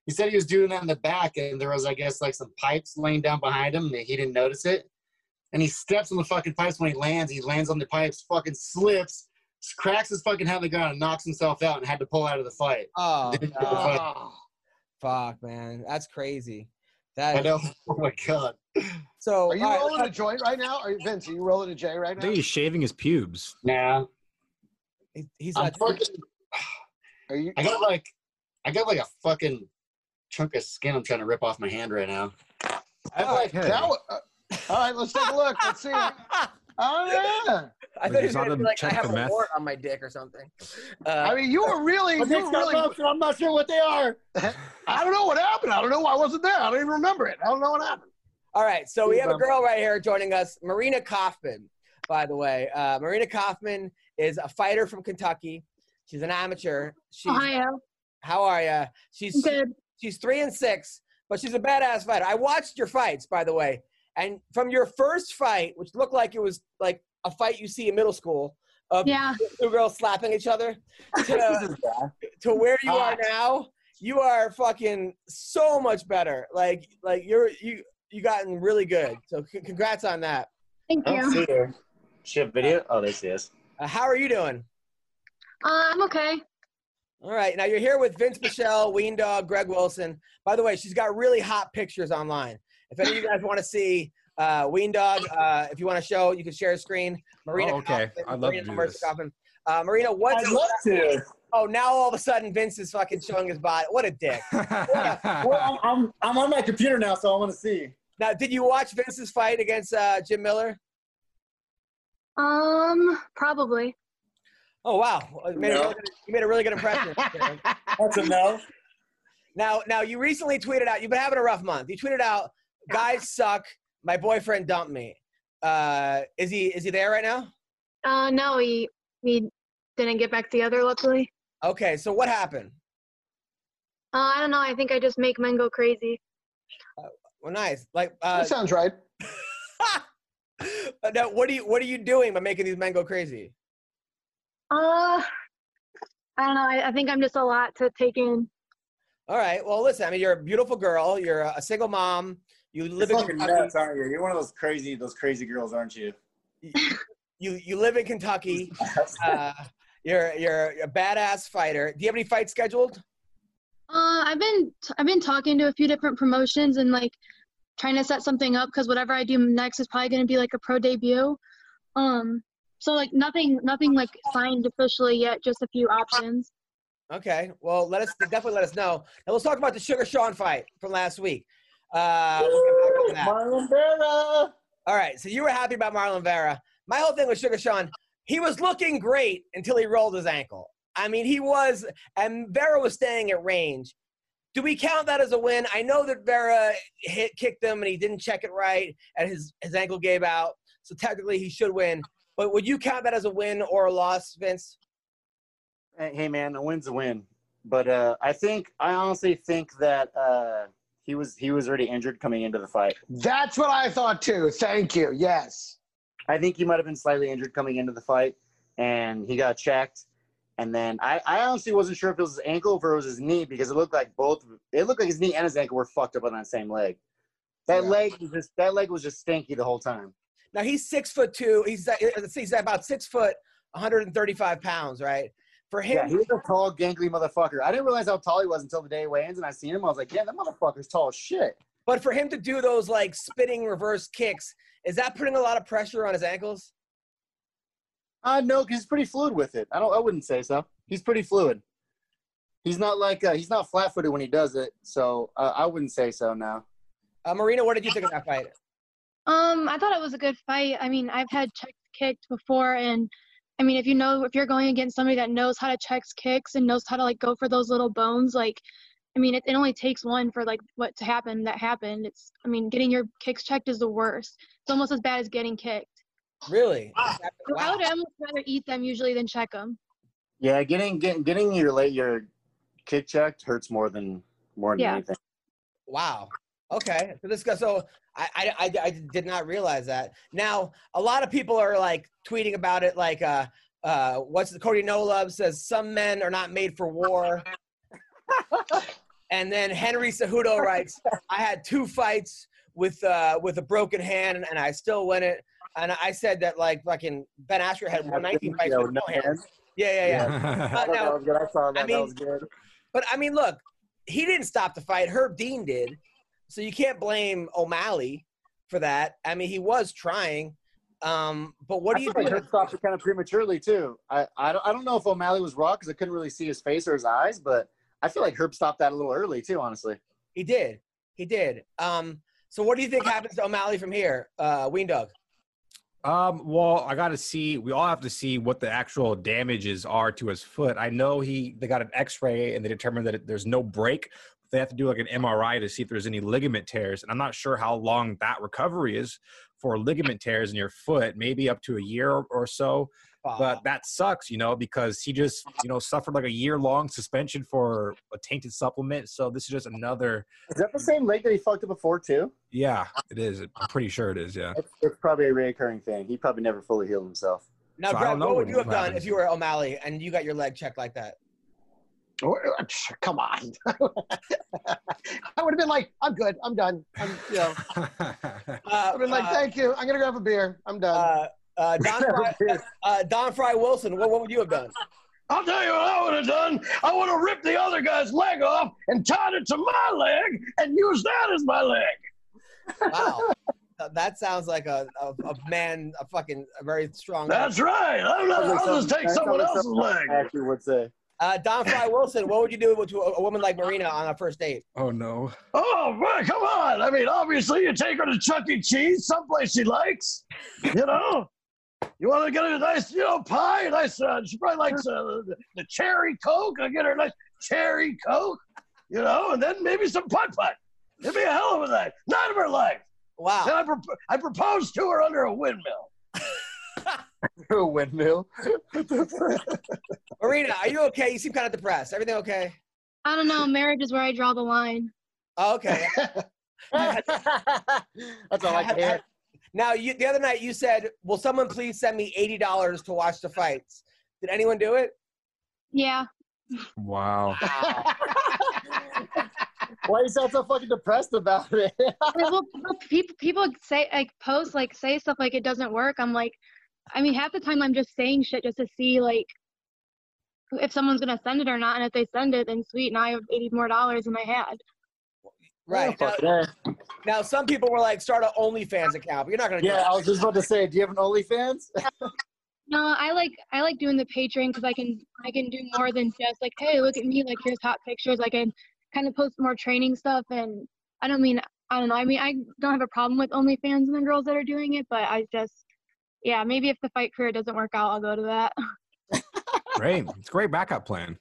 he said he was doing that in the back, and there was, I guess, like some pipes laying down behind him, and he didn't notice it. And he steps on the fucking pipes when he lands. He lands on the pipes, fucking slips, cracks his fucking head on the ground, and knocks himself out, and had to pull out of the fight. Oh, Didn't get the no. fight. Fuck, man. That's crazy. That I is, know. Oh my god. so Are you all right, rolling a joint right now? Are you, Vince, are you rolling a J right I now? think he's shaving his pubes. Nah. he- he's I'm not. fucking, Are you? I got like, I got like a fucking chunk of skin I'm trying to rip off my hand right now. I have like, Okay. That, wa- uh, all right, let's take a look. Let's see. Oh yeah. I Like, thought he you was saw gonna be them like, I check have the a meth? wart on my dick or something. Uh, I mean, you were really, my you dick's were got really. bumps, and I'm not sure what they are. I don't know what happened. I don't know. I wasn't there. I don't even remember it. I don't know what happened. all right, so we have a Um, girl right here joining us, Marina Kaufman. By the way, uh, Marina Kaufman is a fighter from Kentucky. She's an amateur. She's, Ohio. how are you? She's Good. she's three and six, but she's a badass fighter. I watched your fights, by the way, and from your first fight, which looked like it was like a fight you see in middle school of Yeah. two girls slapping each other, to, to where you are now, you are fucking so much better. Like like you're you you gotten really good. So c- congrats on that. Thank I you. don't see her. Shit video? Oh, there she is. Uh, how are you doing? Uh, I'm okay. All right, now you're here with Vince Michelle, Ween Dog, Greg Wilson. By the way, she's got really hot pictures online. If any of you guys want to see uh, Ween Dog, uh, if you want to show, you can share a screen. Marina Oh, okay. Kaufman, I'd love to Marina do Marissa this. Kaufman. Uh, Marina, what's I'd love to. Oh, now all of a sudden Vince is fucking showing his body. What a dick. Well, I'm, I'm, I'm on my computer now, so I want to see. Now, did you watch Vince's fight against uh, Jim Miller? Um, probably. Oh, wow. You made, a, No. really good, you made a really good impression. That's a no. now, now, you recently tweeted out, you've been having a rough month. You tweeted out, guys suck, my boyfriend dumped me. Uh, is he is he there right now? Uh, no, he he didn't get back together. Luckily. Okay, so what happened? Uh, I don't know. I think I just make men go crazy. Well, nice. Like, uh, That sounds right. now, what are you what are you doing by making these men go crazy? Uh, I don't know. I, I think I'm just a lot to take in. All right. Well, listen. I mean, you're a beautiful girl. You're a single mom. You live You're in fucking Kentucky. nuts, aren't you? You're one of those crazy, those crazy girls, aren't you? You you live in Kentucky. Uh, you're you're a badass fighter. Do you have any fights scheduled? Uh, I've been I've been talking to a few different promotions and like trying to set something up because whatever I do next is probably going to be like a pro debut. Um, so like nothing nothing like signed officially yet. Just a few options. Okay. Well, let us definitely let us know. Now let's talk about the Sugar Sean fight from last week. Uh, we'll get back to that. Marlon Vera. All right. So you were happy about Marlon Vera. My whole thing with Sugar Sean, he was looking great until he rolled his ankle. I mean, he was, and Vera was staying at range. Do we count that as a win? I know that Vera hit, kicked him, and he didn't check it right, and his, his ankle gave out. So technically, he should win. But would you count that as a win or a loss, Vince? Hey, man, a win's a win. But uh, I think, I honestly think that uh, he was he was already injured coming into the fight. That's what I thought too. Thank you. Yes. I think he might have been slightly injured coming into the fight, and he got checked. And then I, I honestly wasn't sure if it was his ankle or if it was his knee because it looked like both. It looked like his knee and his ankle were fucked up on that same leg. That Yeah. leg was just that leg was just stinky the whole time. Now, he's six foot two. He's, he's about six foot, one hundred thirty-five pounds, right? For him, Yeah, he was a tall, gangly motherfucker. I didn't realize how tall he was until the day he weigh-ins, and I seen him. I was like, yeah, that motherfucker's tall as shit. but for him to do those like spinning reverse kicks, is that putting a lot of pressure on his ankles? Uh, no, because he's pretty fluid with it. I don't. I wouldn't say so. He's pretty fluid. He's not like uh, he's not flat-footed when he does it. So uh, I wouldn't say so. No. Uh, Marina, what did you think of that fight? Um, I thought it was a good fight. I mean, I've had checks kicked before, and I mean, if you know, if you're going against somebody that knows how to check kicks and knows how to like go for those little bones, like, I mean, it, it only takes one for like what to happen that happened. It's, I mean, getting your kicks checked is the worst. It's almost as bad as getting kicked. Really? I Wow. would almost rather eat them usually than check them. Yeah, getting getting getting your late your kick checked hurts more than more than Yeah. anything. Wow. Okay. So this guy. So I, I I I did not realize that. Now a lot of people are like tweeting about it. Like uh uh what's the Cody No Love says some men are not made for war. And then Henry Cejudo writes, I had two fights with uh, with a broken hand, and I still win it. And I said that, like, fucking Ben Askren had won nineteen fights with no hands. Yeah, yeah, yeah. I Uh, thought now, that was good. I saw that. I mean- that was good. but, I mean, look, he didn't stop the fight. Herb Dean did. So you can't blame O'Malley for that. I mean, he was trying. Um, but what I do you feel do? like Herb stopped it kind of prematurely too. I I don't, I don't know if O'Malley was raw because I couldn't really see his face or his eyes, but I feel like Herb stopped that a little early too. Honestly, He did. He did. Um, so what do you think happens to O'Malley from here, uh, Ween Dog? Um, well, I got to see. We all have to see what the actual damages are to his foot. I know he they got an X-ray and they determined that it, there's no break. They have to do like an M R I to see if there's any ligament tears, and I'm not sure how long that recovery is for ligament tears in your foot. Maybe up to a year or, or so. Uh, But that sucks, you know, because he just, you know, suffered like a year-long suspension for a tainted supplement. So this is just another. is that the same leg that he fucked up before too? Yeah, it is. I'm pretty sure it is. Yeah. It's, it's probably a reoccurring thing. He probably never fully healed himself. now, so I Greg, don't know what would what you have done happens. if you were O'Malley and you got your leg checked like that? Come on. I would have been like, I'm good. I'm done. I'm, you know, Uh, I've been like, uh, thank you. I'm gonna grab a beer. I'm done. uh, uh, Don, Fry, uh, Don Fry Wilson, what, what would you have done? I'll tell you what I would have done. I would have ripped the other guy's leg off and tied it to my leg and used that as my leg. Wow. Uh, that sounds like a, a, a man, a fucking a very strong. That's right. I'm not, Sounds like I'll just something- take that someone sounds like else's something leg. I actually would say. Uh, Don Fry Wilson, what would you do to a, a woman like Marina on a first date? Oh no. Oh, man, come on. I mean, obviously, you take her to Chuck E. Cheese, someplace she likes. You know? You want to get her a nice, you know, pie? Nice, uh, she probably likes uh, the, the cherry Coke. I get her a nice cherry Coke, you know, and then maybe some putt-putt. It'd be a hell of a night. Night of her life. And Wow. I, pro- I proposed to her under a windmill. A windmill. Marina, are you okay? You seem kind of depressed. Everything okay? I don't know. Marriage is where I draw the line. Oh, okay. That's all I can hear. Now, you, the other night you said, will someone please send me eighty dollars to watch the fights? Did anyone do it? Yeah. Wow. Why you sound so fucking depressed about it? Well, people people say like post like say stuff like it doesn't work. I'm like, I mean, half the time I'm just saying shit just to see like if someone's gonna send it or not, and if they send it, then sweet. Now I have eighty more dollars than I had. Right. Oh, Now, fuck yeah. now, some people were like, start an OnlyFans account, but you're not going to do Yeah, I that. was just about to say, do you have an OnlyFans? No, I like I like doing the Patreon because I can I can do more than just like, hey, look at me, like here's hot pictures. I can kind of post more training stuff, and I don't mean I don't know. I mean I don't have a problem with OnlyFans and the girls that are doing it, but I just yeah, maybe if the fight career doesn't work out, I'll go to that. Great. It's a great backup plan.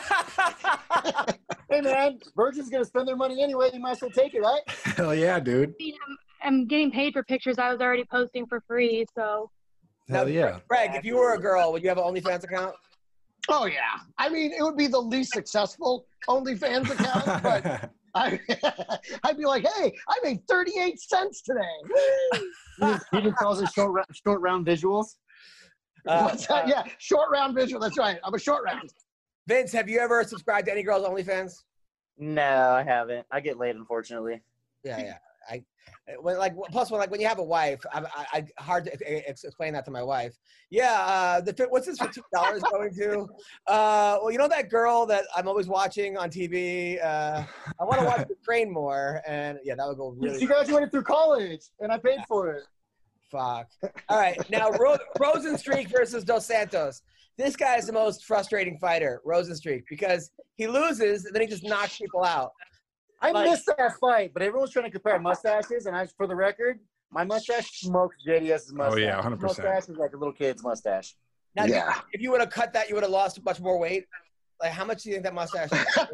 Hey man, Virgin's gonna spend their money anyway. You might as well take it, right? Hell yeah, dude. I mean, I'm, I'm getting paid for pictures I was already posting for free, so Hell yeah. Greg, if you were a girl, would you have an OnlyFans account? Oh, yeah. I mean, it would be the least successful OnlyFans account, but I, I'd be like, hey, I made thirty-eight cents today. He just calls it short, round, short round visuals. Uh, What's that? Yeah, short round visual. That's right. I'm a short round. Vince, have you ever subscribed to any girls' OnlyFans? No, I haven't. I get laid, unfortunately. Yeah, yeah. I when like plus when like when you have a wife, I, I, I hard to ex- explain that to my wife. Yeah, uh, the what's this fifteen dollars going to? Uh, well, you know that girl that I'm always watching on T V. Uh, I want to watch her train more, and yeah, that would go really. She graduated through college, and I paid for it. Fuck. All right, now Ro- Rosenstreich versus Dos Santos. This guy is the most frustrating fighter, Rosenstreich, because he loses and then he just knocks people out. I Like- missed that fight, but everyone's trying to compare mustaches, and I, for the record, my mustache smokes JDS's mustache. Oh, yeah, one hundred percent. Mustache is like a little kid's mustache. Now, if you- Yeah. if you would have cut that, you would have lost much more weight. Like, how much do you think that mustache?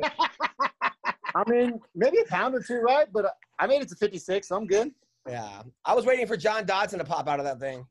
I mean, maybe a pound or two, right? But I made it to fifty-six, so I'm good. Yeah, I was waiting for John Dodson to pop out of that thing.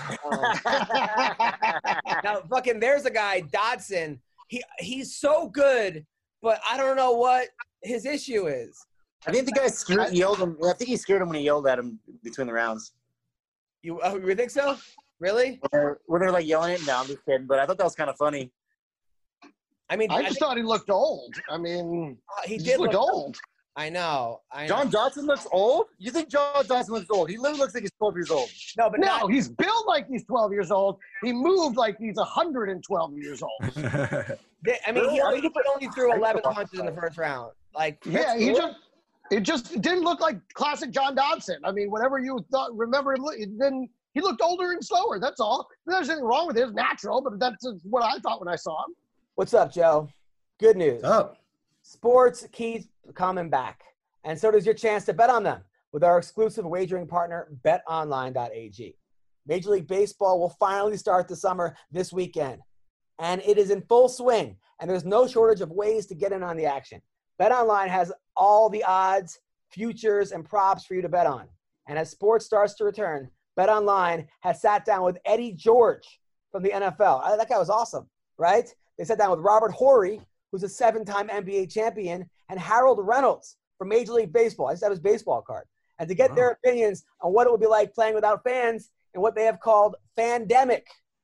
Um, now, fucking, there's a guy, Dodson. He he's so good, but I don't know what his issue is. I think the guy scared, yelled him. I think he scared him when he yelled at him between the rounds. You oh, you think so? Really? When they're, when they're like yelling at him. No, I'm just kidding. But I thought that was kind of funny. I mean, I I just think- thought he looked old. I mean, uh, he he did just look looked old. I know. I know. John Dodson looks old? You think John Dodson looks old? He literally looks like he's twelve years old. No, but No, not, he's built like he's twelve years old. He moved like he's one hundred twelve years old. they- I mean, he only, he only threw eleven punches in the first round. Like, Yeah, he cool. just it just it didn't look like classic John Dodson. I mean, whatever you thought, remember, it look- it didn't. He looked older and slower. That's all. There's anything wrong with it. It's natural, but that's just what I thought when I saw him. what's up, Joe? Good news. Oh, Sports keeps coming back, and so does your chance to bet on them with our exclusive wagering partner, bet online dot a g. Major League Baseball will finally start the summer this weekend, and it is in full swing, and there's no shortage of ways to get in on the action. BetOnline has all the odds, futures, and props for you to bet on. And as sports starts to return, BetOnline has sat down with Eddie George from the N F L. I- That guy was awesome, right? They sat down with Robert Horry, who's a seven-time N B A champion, and Harold Reynolds from Major League Baseball. I just have his baseball card. And to get their opinions on what it would be like playing without fans and what they have called Fandemic,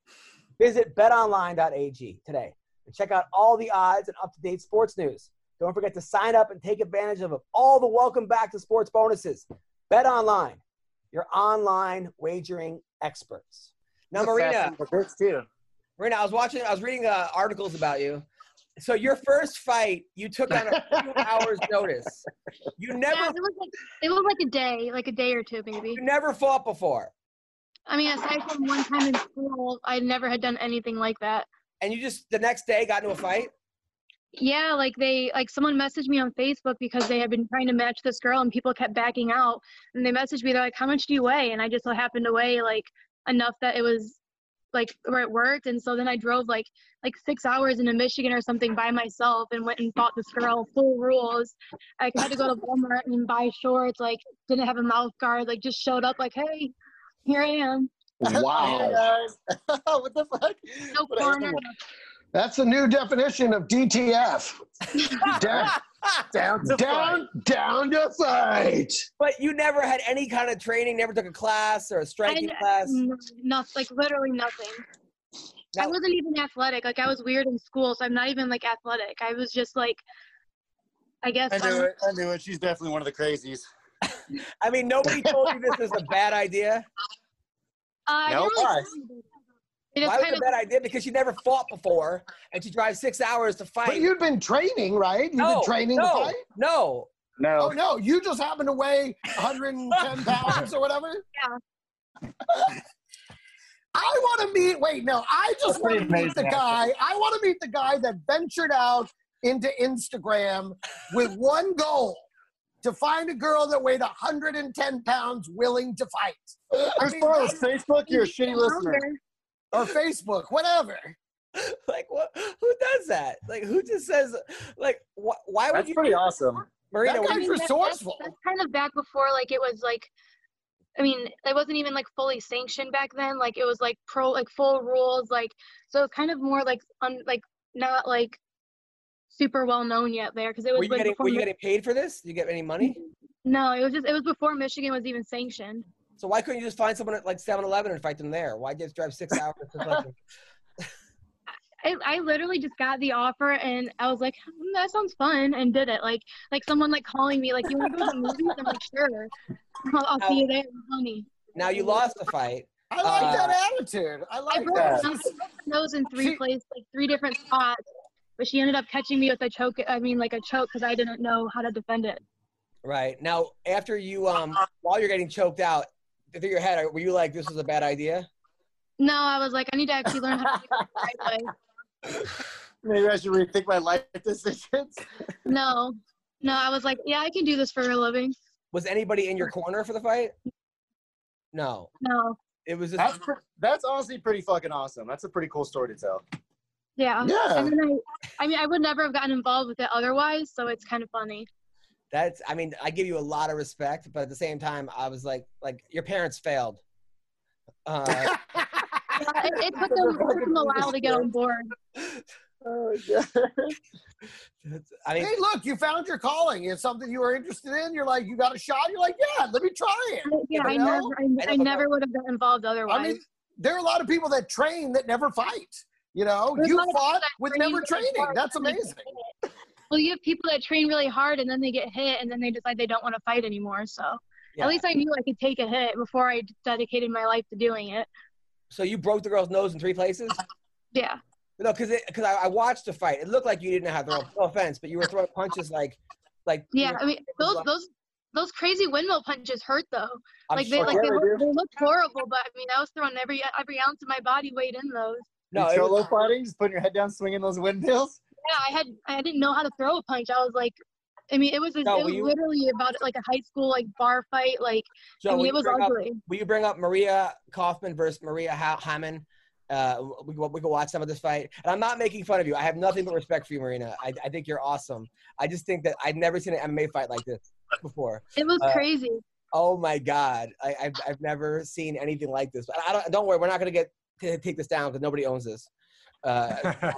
visit bet online dot a g today and check out all the odds and up-to-date sports news. Don't forget to sign up and take advantage of all the welcome back to sports bonuses. BetOnline, your online wagering experts. Now, Marina, This too. Marina, I was watching, I was reading uh, articles about you. So your first fight, you took on a few hours notice. You Yeah, never, it was like it was like a day, like a day or two maybe. you never fought before, I mean, aside from one time in school, I never had done anything like that. and you just the next day got into a fight. Yeah, like they like someone messaged me on Facebook because they had been trying to match this girl and people kept backing out. And they messaged me, they're like, "How much do you weigh?" And I just so happened to weigh like enough that it was like where it worked. And so then I drove like like six hours into Michigan or something by myself and went and fought this girl full rules. I had to go to Walmart and buy shorts, like didn't have a mouth guard, like just showed up like, "Hey, here I am." Wow. Hey, guys. What the fuck? No What a corner. animal. That's the new definition of D T F. Down, Down to down, down to fight. But you never had any kind of training, never took a class or a striking I- class. Nothing, like literally nothing. I Now- wasn't even athletic. Like I was weird in school, so I'm not even like athletic. I was just like, I guess. I knew I'm- it. I knew it. She's definitely one of the crazies. I mean, nobody told you this was a bad idea. Uh, I No, didn't really why? think about it. It just Why was kind it a of, bad idea? Because she never fought before, and she drives six hours to But fight. you'd been training, right? You've no, been training no, to fight? no. No. Oh, no. You just happen to weigh one hundred ten pounds or whatever? Yeah. I want to meet, wait, no. I just That's want to pretty meet the amazing, guy. I want to meet the guy that ventured out into Instagram with one goal. To find a girl that weighed one hundred ten pounds willing to fight. I As mean, far as Facebook, you're a shitty listener. or Facebook, whatever. Like, what? Who does that? Like, who just says, like, wh- why would That's you? pretty awesome. Marina, That what guy's do you- That- resourceful. That's, that's kind of back before like it was like, I mean, it wasn't even like fully sanctioned back then. Like it was like pro, like full rules. Like so, it's kind of more like un, like not like super well known yet there because it was were you like getting before were you Mi- getting paid for this? Did you get any money? no, it was just it was before Michigan was even sanctioned. So why couldn't you just find someone at like seven eleven and fight them there? Why just drive six hours to fucking? I, I literally just got the offer and I was like, "Hmm, that sounds fun," and did it. Like like someone like calling me like, "You want to go to the movies?" I'm like, "Sure, I'll, I'll see you there, honey." Now you lost the fight. I like Uh, that attitude. I I like broke, that. my nose, I broke my nose in three She- places, like three different spots, but she ended up catching me with a choke. I mean, like a choke because I didn't know how to defend it. Right. Now, after you, um, while you're getting choked out, through your head, were you like, this was a bad idea? No, I was like, I need to actually learn how to do it the right way. Maybe I should rethink my life decisions. No, no, I was like, yeah, I can do this for a living. Was anybody in your corner for the fight? No. No, It was just, That's pre- that's honestly pretty fucking awesome. That's a pretty cool story to tell. yeah. Yeah. And then I, I mean, I would never have gotten involved with it otherwise, so it's kind of funny. that's, I mean, I give you a lot of respect, but at the same time, I was like, like, your parents failed. Uh, Yeah, it, it took them, it took them a while to get on board. Oh, God. that's- I mean, Hey, look, you found your calling. It's something you were interested in. You're like, you got a shot. You're like, yeah, let me try it. Yeah, I You know? never, I, I never never would have got involved otherwise. I mean, there are a lot of people that train that never fight. You know, There's a you lot of fought people that with train never really training. hard That's and they amazing. get hit. Well, you have people that train really hard and then they get hit and then they decide they don't want to fight anymore. So Yeah. at least I knew I could take a hit before I dedicated my life to doing it. So you broke the girl's nose in three places? Yeah. No, because because I, I watched the fight. It looked like you didn't have throw. No offense, but you were throwing punches like, like. Yeah. I mean, those those those crazy windmill punches hurt though. I'm Like they sure. like they Yeah, look, they do. they look horrible, but I mean I was throwing every every ounce of my body weight in those. No, You it was, solo fighting, just putting your head down, swinging those windmills. Yeah, I had I didn't know how to throw a punch. I was like, I mean, it was a, No, it will was you- literally about like a high school like bar fight. Like Joe, I will mean, you it was bring up- ugly. will you bring up Maria Kaufman versus Maria ha- Hammond? Uh, we we can watch some of this fight, and I'm not making fun of you. I have nothing but respect for you, Marina. I, I think you're awesome. I just think that I've never seen an M M A fight like this before. It was uh, crazy. Oh my God, I, I've I've never seen anything like this. But I don't don't worry, we're not gonna get to take this down because nobody owns this. Uh,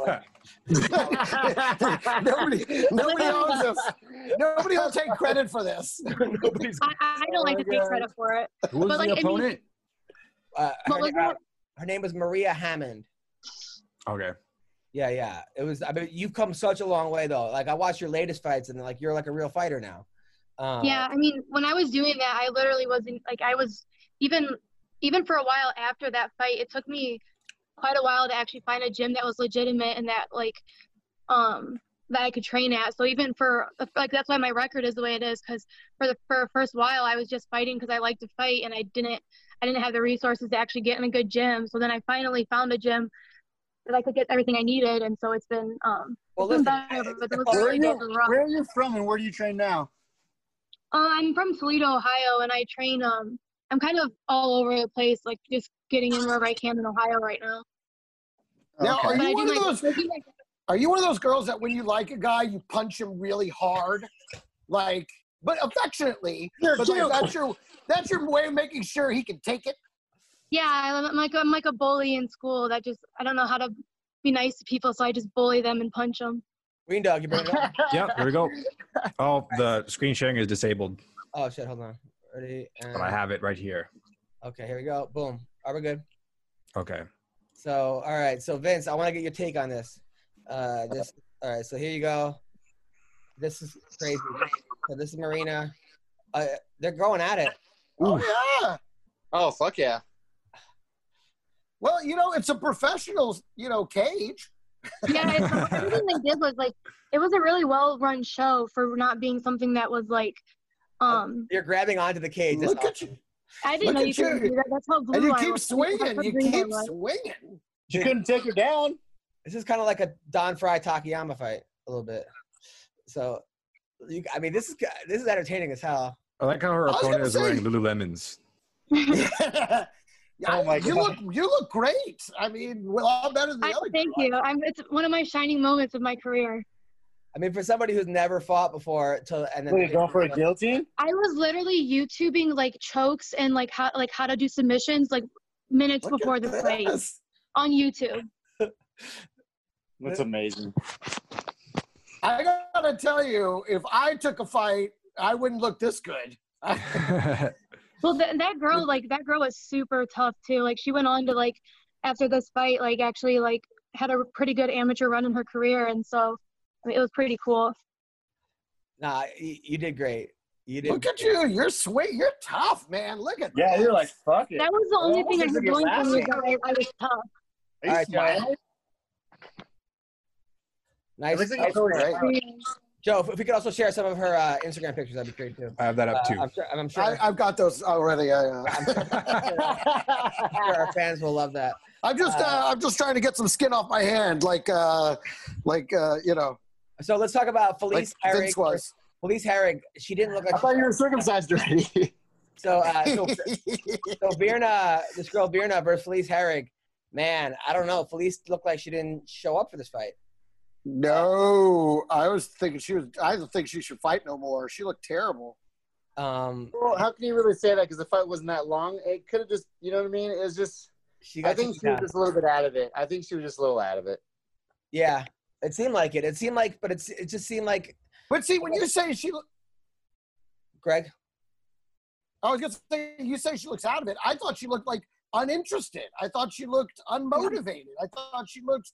nobody, nobody owns this. Nobody will take credit for this. nobody's. I, I don't like to take credit for it. Who was But, like, the I mean- opponent? Uh, What her, was na- uh, that? her name was Maria Hammond. Okay. Yeah, yeah. It was. I mean, you've come such a long way, though. Like I watched your latest fights, and like you're like a real fighter now. Um, Yeah, I mean, when I was doing that, I literally wasn't like I was even even for a while after that fight. It took me quite a while to actually find a gym that was legitimate and that like um that I could train at. So even for like that's why my record is the way it is because for the for first while I was just fighting because I like to fight and I didn't I didn't have the resources to actually get in a good gym. So then I finally found a gym that I could get everything I needed, and so it's been um Well, it's been listen, better, but it it's was the Where are really you? different rough. Where are you from, and where do you train now? Uh, I'm from Toledo, Ohio, and I train. Um, I'm kind of all over the place, like just getting in wherever I can in Ohio right now. Now, Okay. are But I you do one of my, those? I do my Are you one of those girls that when you like a guy, you punch him really hard, like, but affectionately? You're But like, cute. that's your that's your way of making sure he can take it. yeah, I'm like I'm like a bully in school that just I don't know how to be nice to people, so I just bully them and punch them. Green Dog, you bring it up. Yeah, there we go. Oh, the screen sharing is disabled, Oh shit, hold on. Ready? And, but I have it right here. Okay, here we go. Boom. All right, we're good. Okay. So, all right. So, Vince, I want to get your take on this. Uh, this. All right. So here you go. This is crazy. So this is Marina. Uh, they're going at it. Oh yeah. Oh fuck yeah! Well, you know, it's a professional, you know, cage. Yeah, it's, everything they did was like it was a really well run show for not being something that was like um You're grabbing onto the cage. That's Look at awesome. you, I didn't Look know you at could you. do that. That's how blue and you I keep was. swinging. That's how You green I keep was. swinging. You couldn't take her down. This is kind of like a Don Fry Takayama fight, a little bit. So, you, I mean, this is this is entertaining as hell. I like how her I was opponent gonna is say- wearing Lululemons. yeah, Oh my you God. look you look great. I mean, well, all better than the I, other. thank girl. you. I'm. It's one of my shining moments of my career. I mean, for somebody who's never fought before, to and then Wait, going for a guillotine? I was literally YouTubing like chokes and like how like how to do submissions like minutes Look before at the fight this. on YouTube. That's amazing. I gotta tell you, if I took a fight, I wouldn't look this good. Well, th- that girl like that girl was super tough too. Like she went on to like after this fight like actually like had a pretty good amateur run in her career, and so I mean, it was pretty cool. Nah, you, you did great. You did. Look at you. You're sweet. You're tough, man. Look at Yeah, that. you're like fuck it. That was the only Well, thing I this had is going for me. laughing. That I, I was tough. Are you All right, Joe. smiling? Nice. It looks like nice you're totally work. smiling. Joe, if, if we could also share some of her uh, Instagram pictures, that'd be great too. I have that Uh, up too. I'm sure. I'm sure, I, I've got those already. I, uh, I'm sure our fans will love that. I'm just, uh, I'm just trying to get some skin off my hand, like, uh, like, uh, you know, So let's talk about like Felice Herrig. Vince was. Felice Herrig. She didn't look I like. thought you were circumcised already. So, uh, so, so Virna, this girl Virna versus Felice Herrig. Man, I don't know. Felice looked like she didn't show up for this fight. No, I was thinking she was. I don't think she should fight no more. She looked terrible. Um, Well, how can you really say that? Because the fight wasn't that long. It could have just, you know what I mean? It was just. she got I think she yeah. was just a little bit out of it. I think she was just a little out of it. yeah. It seemed like it. It seemed like, but it's it just seemed like But see, when you say she, look- Greg. I was gonna say you say she looks out of it. I thought she looked like uninterested. I thought she looked unmotivated. I thought she looked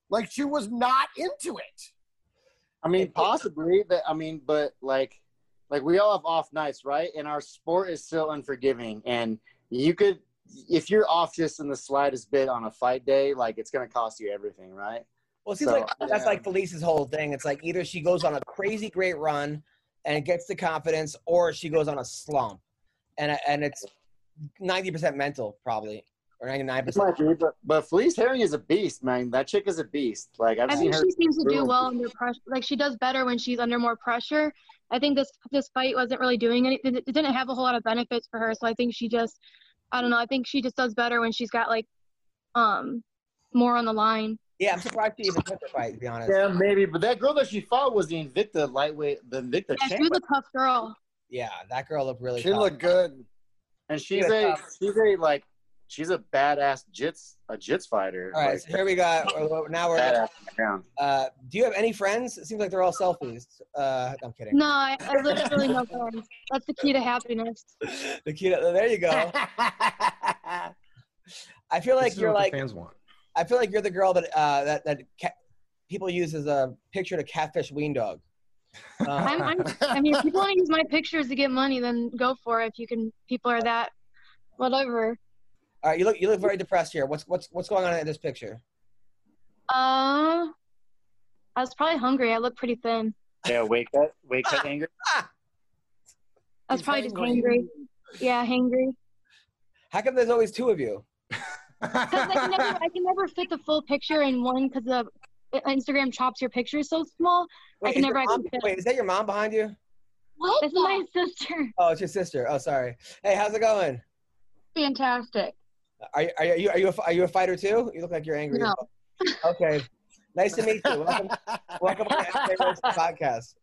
Like she was not into it. I mean, possibly. That I mean, but like, like we all have off nights, right? And our sport is still unforgiving. And you could, if you're off just in the slightest bit on a fight day, like it's gonna cost you everything, right? Well, it seems So, like that's yeah. like Felice's whole thing. It's like either she goes on a crazy great run and gets the confidence, or she goes on a slump, and and it's ninety percent mental probably, or ninety-nine It percent. might be, but, but Felice Herring is a beast, man. That chick is a beast. Like I've I seen think her. she seems to do ruin well people. under pressure. Like she does better when she's under more pressure. I think this this fight wasn't really doing anything. It didn't have a whole lot of benefits for her. So I think she just, I don't know. I think she just does better when she's got like, um, more on the line. Yeah, I'm surprised she even took the fight, to be honest. Yeah, maybe. But that girl that she fought was the Invicta lightweight, the Invicta Yeah, she champ. was a tough girl. Yeah, that girl looked really She tough. looked good. And she's Yeah, a tough. she's a like she's a badass jits a jits fighter. All right, Like, so here we got. Now we're. badass ground. Uh, do you have any friends? It seems like they're all selfies. Uh, I'm kidding. No, I, I literally no friends. That's the key to happiness. The cute. There you go. I feel like This is you're what like. the fans want. I feel like you're the girl that uh, that that ca- people use as a picture to catfish ween dog. Uh, I'm, I'm, I mean, if people want to use my pictures to get money, then go for it. If you can, people are that, whatever. all right, you look you look very depressed here. What's what's what's going on in this picture? Uh, I was probably hungry. I look pretty thin. Yeah, wake up, wake up, anger. I was He's probably just hangry. hangry. Yeah, hangry. How come there's always two of you? Because I can never, I can never fit the full picture in one because the Instagram chops your pictures so small. I can is never your mom, actually fit. wait, is that your mom behind you? What? This is my sister. Oh, it's your sister. Oh, sorry. Hey, how's it going? Fantastic. Are you are you are you a, are you a fighter too? You look like you're angry. No. Okay. Nice to meet you. Welcome, welcome to the M K Roast podcast.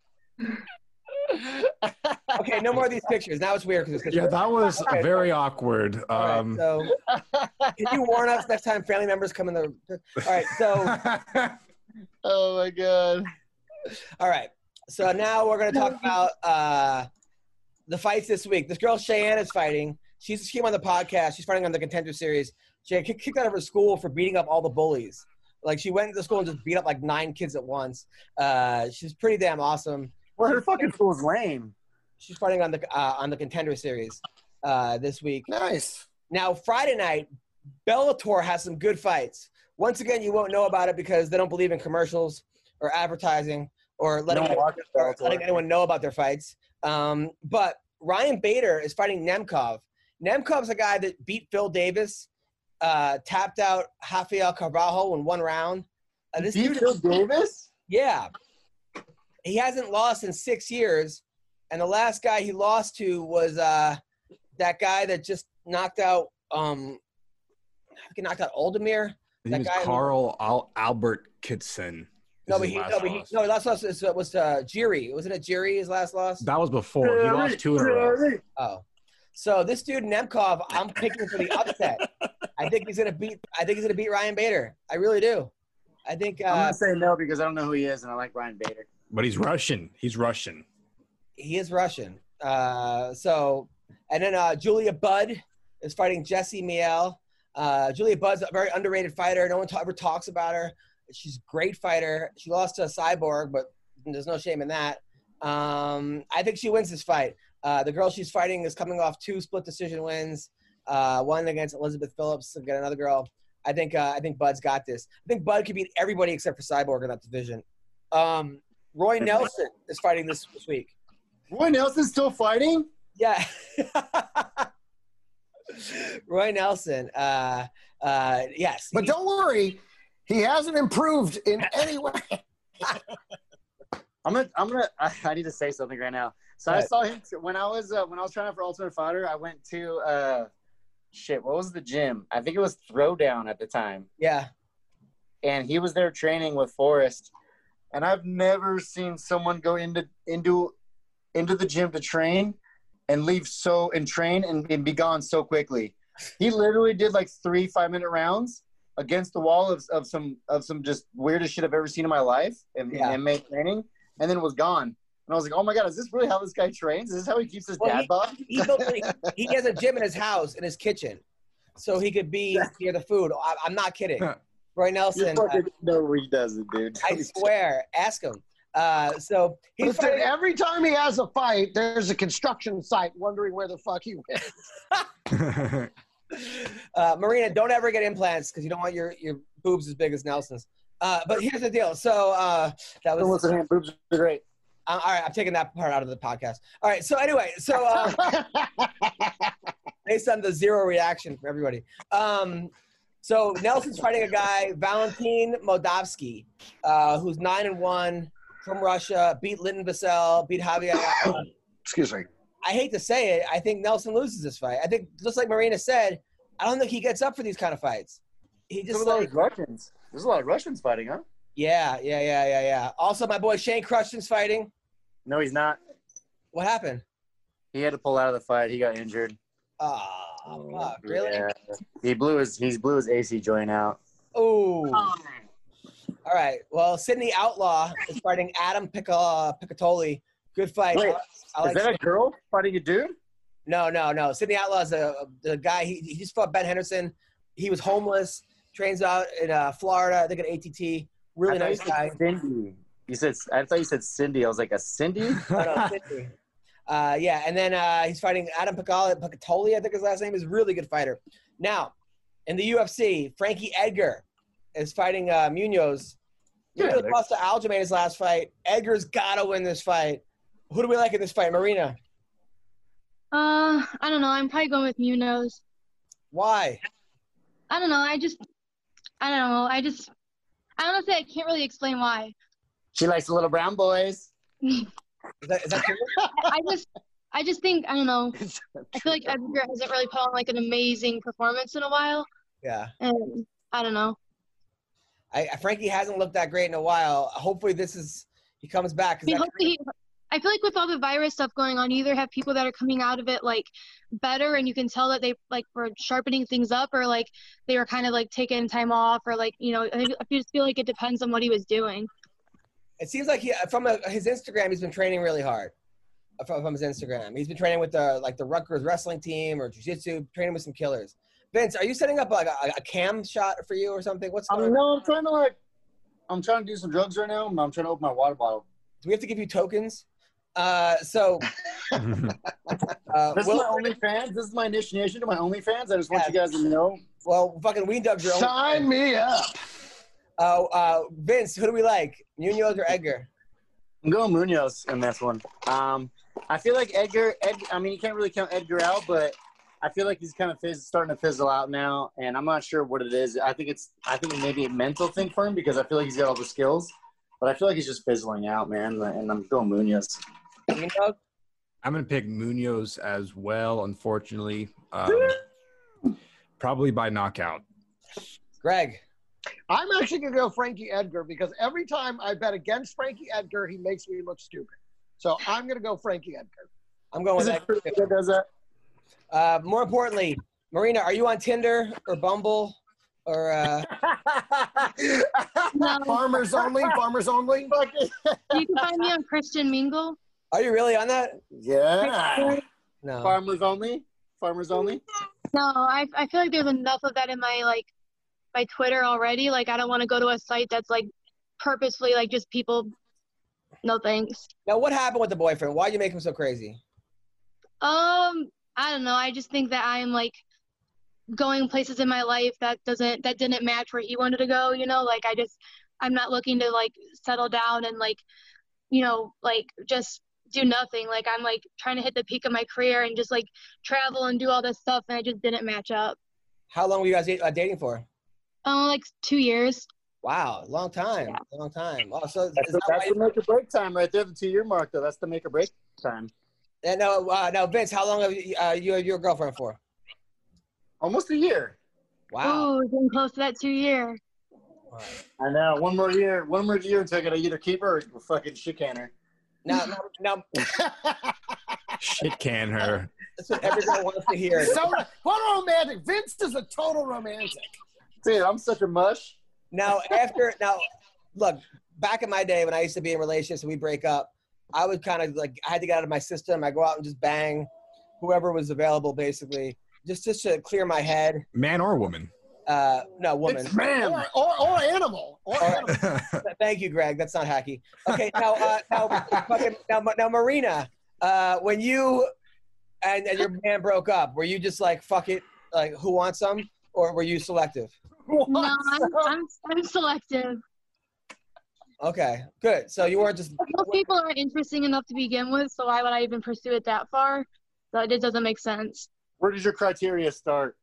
Okay, no more of these pictures. Now it's weird because it's Yeah, that was Okay. very awkward. All right, Um, so can you warn us next time family members come in the? All right, so Oh my god. all right, so now we're gonna talk about uh, the fights this week. This girl Cheyenne is fighting. She's she came on the podcast. She's fighting on the Contender Series. She got kicked out of her school for beating up all the bullies. Like she went into school and just beat up like nine kids at once. Uh, she's pretty damn awesome. Well, her fucking fool's lame. She's fighting on the uh, on the Contender Series uh, this week. Nice. Now Friday night, Bellator has some good fights. Once again, you won't know about it because they don't believe in commercials or advertising or letting, No, anyone, watch or Bellator. letting anyone know about their fights. Um, but Ryan Bader is fighting Nemkov. Nemkov's a guy that beat Phil Davis, uh, tapped out Rafael Carvalho in one round. Uh, this Beat dude, Phil Davis? yeah, he hasn't lost in six years, and the last guy he lost to was uh, that guy that just knocked out um, he knocked out Oldemir. His That name is guy who- Carl Al- Albert Kitson. No, Is but his he last no, but he, loss. no, his last loss was, was uh, Jiri. Wasn't it Jiri? His last loss. That was before. He lost two in a row. Oh, so this dude Nemkov, I'm picking for the upset. I think he's gonna beat. I think he's gonna beat Ryan Bader. I really do. I think I'm uh, gonna say no because I don't know who he is and I like Ryan Bader. But he's Russian. He's Russian. he is Russian. Uh, so, and then uh, Julia Budd is fighting Jessie Miel. Uh, Julia Budd's a very underrated fighter. No one ta- ever talks about her. She's a great fighter. She lost to a Cyborg, but there's no shame in that. Um, I think she wins this fight. Uh, the girl she's fighting is coming off two split decision wins. Uh, one against Elizabeth Phillips, and got another girl. I think uh, I think Bud's got this. I think Bud could beat everybody except for Cyborg in that division. Um, Roy Nelson is fighting this, this week. Roy Nelson's still fighting? Yeah. Roy Nelson. Uh, uh, yes. But don't worry, he hasn't improved in any way. I'm gonna, I'm gonna, I, I need to say something right now. So I Right. saw him when I was, uh, when I was trying out for Ultimate Fighter. I went to, uh, shit, what was the gym? I think it was Throwdown at the time, Yeah. and he was there training with Forrest. And I've never seen someone go into into into the gym to train and leave so and train and, and be gone so quickly. He literally did like three five minute rounds against the wall of, of some of some just weirdest shit I've ever seen in my life in, Yeah. in M M A training, and then was gone. And I was like, oh my god, is this really how this guy trains? Is this how he keeps his Well, dad bod? He, built, he, he has a gym in his house, in his kitchen, so he could be near the food. I, I'm not kidding. Roy You Nelson. fucking Uh, know he does it, dude. I swear. Ask him. Uh, so he's Listen, fighting. every time he has a fight, there's a construction site wondering where the fuck he went. Uh, Marina, don't ever get implants because you don't want your, your boobs as big as Nelson's. Uh, but here's the deal. So uh, that was. Listen, hand boobs are great. Uh, all right, I'm taking that part out of the podcast. All right. So anyway, so uh, based on the zero reaction from everybody. Um, so Nelson's fighting a guy, Valentin Moldavsky, uh, who's nine and one from Russia. Beat Linton Vassell. Beat Javier. Excuse me. I hate to say it. I think Nelson loses this fight. I think, just like Marina said, I don't think he gets up for these kind of fights. He just Some of like, those Russians. There's a lot of Russians fighting, huh? yeah, yeah, yeah, yeah, yeah. Also, my boy Shane Crushton's fighting. No, he's not. What happened? He had to pull out of the fight. He got injured. Oh, fuck, really? Yeah. He blew his he blew his A C joint out. Oh. All right. Well, Sydney Outlaw is fighting Adam Pica- Picatoli. Good fight. Wait, I like Is that a girl fighting a dude? No, no, no. Sydney Outlaw is a, the guy. He, he just fought Ben Henderson. He was homeless. Trains out in uh, Florida. I think at A T T. Really I thought nice you guy. said Cindy. You said I thought you said Cindy. I was like, a Cindy? No, no, Sydney. Uh, yeah, and then uh, he's fighting Adam Picatoli, I think his last name is. Really good fighter. Now, in the U F C, Frankie Edgar is fighting uh, Munoz. Munoz Yeah, lost to Aljamain his last fight. Edgar's got to win this fight. Who do we like in this fight, Marina? Uh, I don't know. I'm probably going with Munoz. Why? I don't know. I just, I don't know. I just, I honestly, I can't really explain why. She likes the little brown boys. Is that, is that true? I just, I just think, I don't know. I feel like Edgar hasn't really put on like an amazing performance in a while, Yeah. and I don't know. I, Frankie hasn't looked that great in a while. Hopefully this is he comes back. 'cause I mean, that- hopefully, he, I feel like with all the virus stuff going on, you either have people that are coming out of it like better, and you can tell that they like were sharpening things up, or like they were kind of like taking time off, or like you know, I I just feel like it depends on what he was doing. It seems like he from a, his Instagram, he's been training really hard. From, from his Instagram, he's been training with the like the Rutgers wrestling team or jiu-jitsu, training with some killers. Vince, are you setting up like a, a cam shot for you or something? What's going Um, on? no, I'm trying to like, I'm trying to do some drugs right now. I'm trying to open my water bottle. Do we have to give you tokens? Uh, so uh, This Will, is my OnlyFans. This is my initiation to my OnlyFans. I just want Yeah. you guys to know. well, fucking Ween Dug's your own. Sign me up. Uh, uh, Vince, who do we like, Munoz or Edgar? I'm going Munoz in this one. Um, I feel like Edgar. Ed, I mean, you can't really count Edgar out, but I feel like he's kind of fizz, starting to fizzle out now, and I'm not sure what it is. I think it's. I think it may be a mental thing for him because I feel like he's got all the skills, but I feel like he's just fizzling out, man. And I'm going Munoz. Munoz? I'm gonna pick Munoz as well. Unfortunately, um, probably by knockout. Greg. I'm actually going to go Frankie Edgar because every time I bet against Frankie Edgar, he makes me look stupid. So I'm going to go Frankie Edgar. I'm going with Is it Edgar. true that does that? Uh, more importantly, Marina, are you on Tinder or Bumble or uh, No, Farmers only, farmers only. you can find me on Christian Mingle. are you really on that? Yeah. No. Farmers only. Farmers only. No, I I feel like there's enough of that in my like my Twitter already. Like I don't want to go to a site that's like purposely like just people. No thanks. Now, what happened with the boyfriend? Why'd you make him so crazy? Um, I don't know. I just think that I'm like going places in my life that doesn't that didn't match where he wanted to go. You know, like I just I'm not looking to like settle down and like you know like just do nothing. Like I'm like trying to hit the peak of my career and just like travel and do all this stuff, and I just didn't match up. How long were you guys uh, dating for? Um, like two years. Wow, long time, Yeah. long time. Oh, so is That's, that the, that's why the make or break time right there. The two year mark though. That's the make or break time. and no, uh, no, Vince, how long have you, uh, you and your girlfriend for? Almost a year. Wow. Ooh, getting close to that two year. I know. One more year. One more year until I gotta either keep her or fucking shit can her. Now, now, now, Shit can her. that's what every girl wants to hear. So, what a romantic. Vince is a total romantic. Dude, I'm such a mush. Now, after now, look, back in my day when I used to be in relationships and we break up, I was kind of like I had to get out of my system. I go out and just bang whoever was available, basically, just just to clear my head. Man or woman? Uh, no, woman. It's man. Or, or, or animal. Or animal. Thank you, Greg. That's not hacky. Okay, now, uh, now, fucking, now, now, Marina, uh, when you and, and your man broke up, were you just like, fuck it, like, who wants some? Or were you selective? No, I'm, I'm, I'm selective. Okay, good. So you weren't just... Most people aren't interesting enough to begin with, so why would I even pursue it that far? So it doesn't make sense. Where does your criteria start?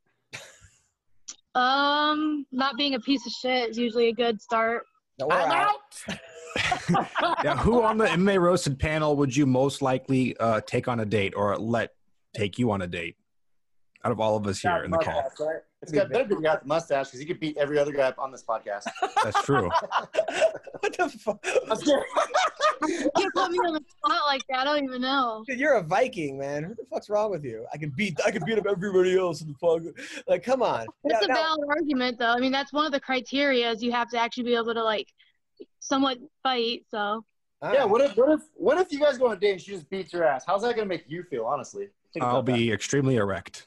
Um, not being a piece of shit is usually a good start. No, we're I'm out. out. Now, who on the M M A Roasted panel would you most likely uh, take on a date or let take you on a date? Out of all of us here in the call. Right? It's got better be the guy with the mustache because he could beat every other guy up on this podcast. That's true. What the fuck? You can't put me on the spot like that. I don't even know. Dude, you're a Viking, man. What the fuck's wrong with you? I can beat I can beat up everybody else in the fuck. Like, come on. That's Now- a now- valid argument, though. I mean, that's one of the criteria is you have to actually be able to, like, somewhat fight, so. all Yeah, right. what if what if what if you guys go on a date and she just beats your ass? How's that gonna make you feel, honestly? Think I'll about that. be extremely erect.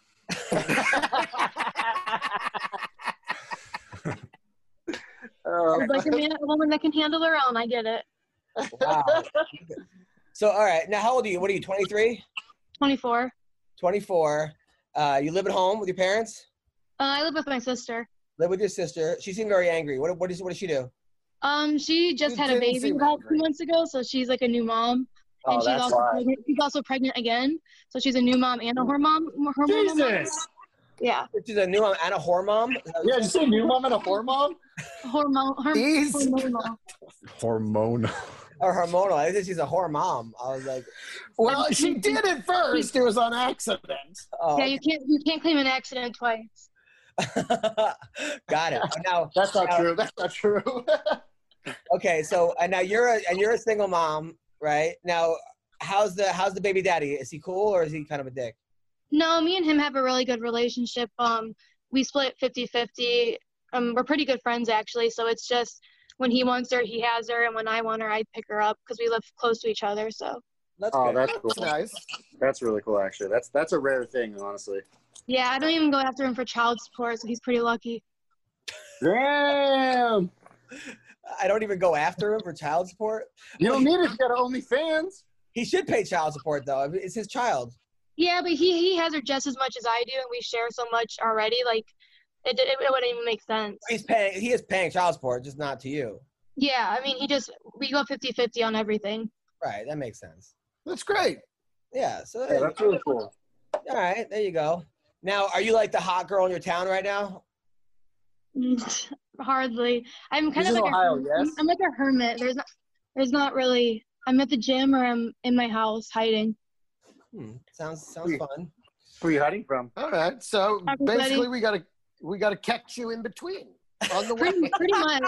Um, I'd like a, man, a woman that can handle her own. I get it. Wow. So, all right. Now, how old are you? What are you, twenty-three? twenty-four. twenty-four. Uh, you live at home with your parents? Uh, I live with my sister. Live with your sister. She seemed very angry. What, what, is, what does she do? Um, she just You had a didn't baby seem about angry. two months ago, so she's like a new mom. Oh, And she's that's also why. pregnant. She's also pregnant again, so she's a new mom and a hormone. hormonal mom. Jesus. Yeah, She's a new mom and a whore mom? Yeah, did you say new mom and a whore mom? hormone. Horm- These- hormonal. Hormone. Or hormonal. I think she's a whore mom. I was like, Well, she did it first. It was on accident. oh, Yeah, you can't you can't claim an accident twice. got it. Now, That's not now- true. That's not true. Okay, so and now you're a and you're a single mom, right? Now, how's the how's the baby daddy? Is he cool or is he kind of a dick? No, me and him have a really good relationship. Um, we split fifty-fifty. Um, we're pretty good friends actually. So it's just when he wants her, he has her, and when I want her, I pick her up because we live close to each other. So That's Oh, good. that's That's cool. nice. That's really cool, actually. That's that's a rare thing, honestly. yeah, I don't even go after him for child support, so he's pretty lucky. Damn. I don't even go after him for child support. You don't need it if you got OnlyFans. He should pay child support though. I mean, it's his child. Yeah, but he he has her just as much as I do, and we share so much already. Like, it it, it wouldn't even make sense. He's paying. He is paying child support, just not to you. Yeah, I mean, he just we go fifty-fifty on everything. Right. That makes sense. That's great. Yeah. So Yeah, that's really cool. all right. There you go. Now, are you like the hot girl in your town right now? Hardly. I'm kind He's of in like Ohio, a, yes? I'm like a hermit. There's not there's not really. I'm at the gym or I'm in my house hiding. Hmm. Sounds sounds fun. Who are you hiding from? All right. So Everybody. basically, we gotta we gotta catch you in between on the way. Pretty, pretty much.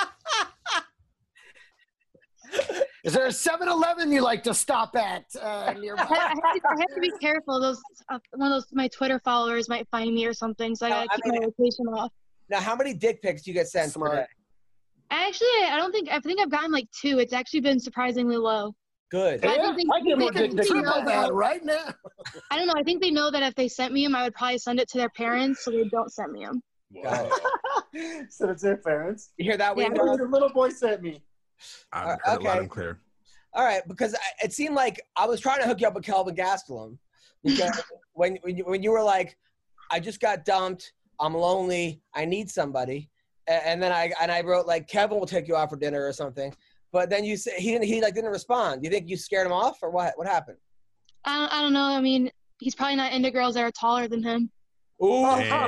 Is there a seven eleven you like to stop at uh, nearby? I, I, have to, I have to be careful. Those uh, one of those my Twitter followers might find me or something, so I No, gotta I keep mean- my location off. Now, how many dick pics do you get sent Smart. per day? Actually, I don't think I think I've gotten like two. It's actually been surprisingly low. Good. I Yeah, think they, I get they more think dick they pics than know Triple that- that right now. I don't know. I think they know that if they sent me them, I would probably send it to their parents, so they don't send me them. Got it. So it's their parents. You hear that, Yeah. Wayne? Your little boy sent me. I've Uh, heard it loud okay. and clear. All right, because I- it seemed like I was trying to hook you up with Kelvin Gastelum because when when you, when you were like, I just got dumped, I'm lonely, I need somebody, A- and then I and I wrote like Kevin will take you out for dinner or something, but then you said he didn't he like didn't respond. Do you think you scared him off or what? What happened? I don't, I don't know. I mean, he's probably not into girls that are taller than him. Ooh,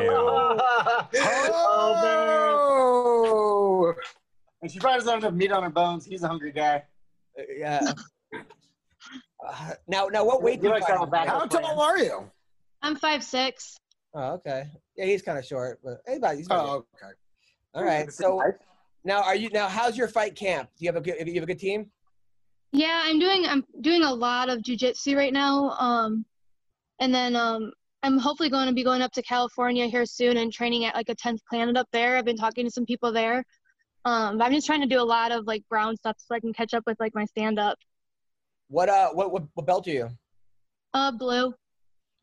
Oh, And she probably doesn't have enough meat on her bones. He's a hungry guy. yeah. Uh, now now what weight do You you like fight? that back- how tall are you? I'm five six. Oh, okay. Yeah, he's kind of short, but hey, about he's about- Oh, okay. all right. So now are you now? How's your fight camp? Do you have a good? You have a good team? Yeah, I'm doing I'm doing a lot of jujitsu right now. Um, and then um, I'm hopefully going to be going up to California here soon and training at like a tenth Planet up there. I've been talking to some people there. Um, but I'm just trying to do a lot of like ground stuff so I can catch up with like my stand up. What uh? What what, what belt are you? Uh, blue.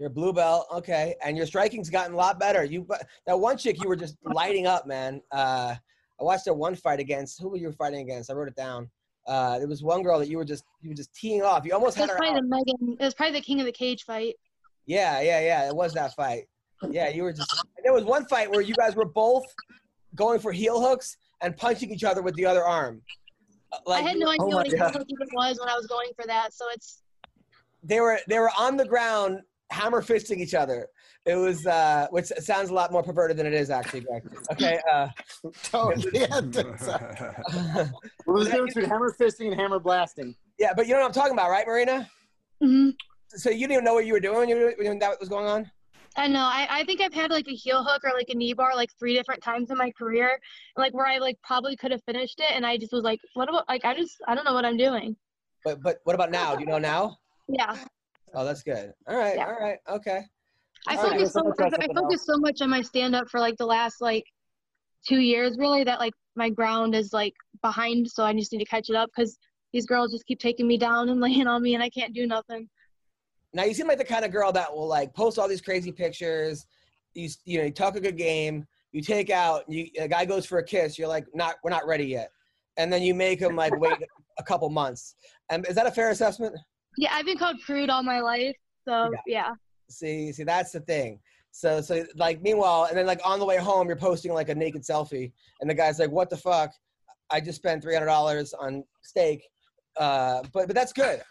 You're a blue belt, okay, and your striking's gotten a lot better. You that one chick you were just lighting up, man. Uh, I watched her one fight against who were you fighting against? I wrote it down. Uh, there was one girl that you were just you were just teeing off. You almost It had was her probably out. the Megan. It was probably the King of the Cage fight. Yeah, yeah, yeah. It was that fight. Yeah, you were just. There was one fight where you guys were both going for heel hooks and punching each other with the other arm. Like I had no idea oh my what a heel God. hook even was when I was going for that. So it's they were they were on the ground hammer fisting each other. It was uh, which sounds a lot more perverted than it is actually, Greg. Okay. Uh, Totally. Yeah, that's, uh, What was the difference between hammer fisting and hammer blasting? yeah, but you know what I'm talking about, right, Marina? hmm So you didn't even know what you were doing when you were when that was going on? I know. I, I think I've had like a heel hook or like a knee bar like three different times in my career, like where I like probably could have finished it, and I just was like, what about like I just I don't know what I'm doing. But but what about now? Do you know now? Yeah, Oh, that's good. All right, Yeah. all right, okay. I All right. focused so Someone try I, I something focused so much on my stand up for like the last like two years really that like my ground is like behind, so I just need to catch it up because these girls just keep taking me down and laying on me, and I can't do nothing. Now you seem like the kind of girl that will like post all these crazy pictures. You you know you talk a good game. You take out. You a guy goes for a kiss. You're like not we're not ready yet, and then you make him like wait a couple months. And is that a fair assessment? Yeah, I've been called prude all my life, so yeah. See see that's the thing. So so like meanwhile and then like on the way home you're posting like a naked selfie and the guy's like what the fuck? I just spent three hundred dollars on steak. Uh, but but that's good.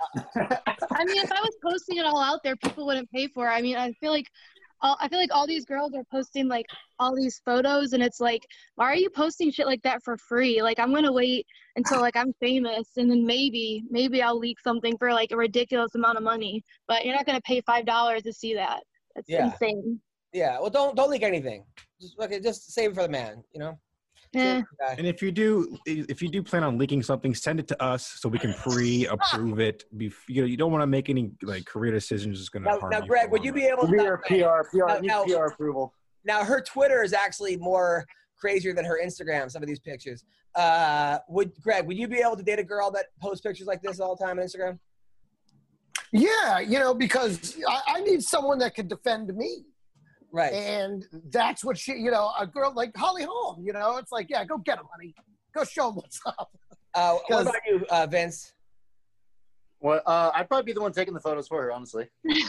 I mean, if I was posting it all out there, people wouldn't pay for it. I mean, I feel like, all, I feel like all these girls are posting like all these photos, and it's like, why are you posting shit like that for free? Like, I'm gonna wait until like I'm famous, and then maybe, maybe I'll leak something for like a ridiculous amount of money. But you're not gonna pay five dollars to see that. That's Yeah. insane. Yeah. Well, don't don't leak anything. Just okay. Just save it for the man. You know. Save Eh. it for the guy. And if you do, if you do plan on leaking something, send it to us so we can pre-approve it. Bef- you know, you don't want to make any like career decisions that's going to Now, harm now you. Greg, for would long you run. be able We to? need our P R, P R, Now- need now- P R approval. Now her Twitter is actually more crazier than her Instagram. Some of these pictures. Uh, would Greg? Would you be able to date a girl that posts pictures like this all the time on Instagram? yeah, you know, because I, I need someone that can defend me. Right. And that's what she, you know, a girl like Holly Holm, you know, it's like, yeah, go get him, honey. Go show him what's up. Uh, what 'Cause- about you, uh, Vince? Well, uh, I'd probably be the one taking the photos for her, honestly.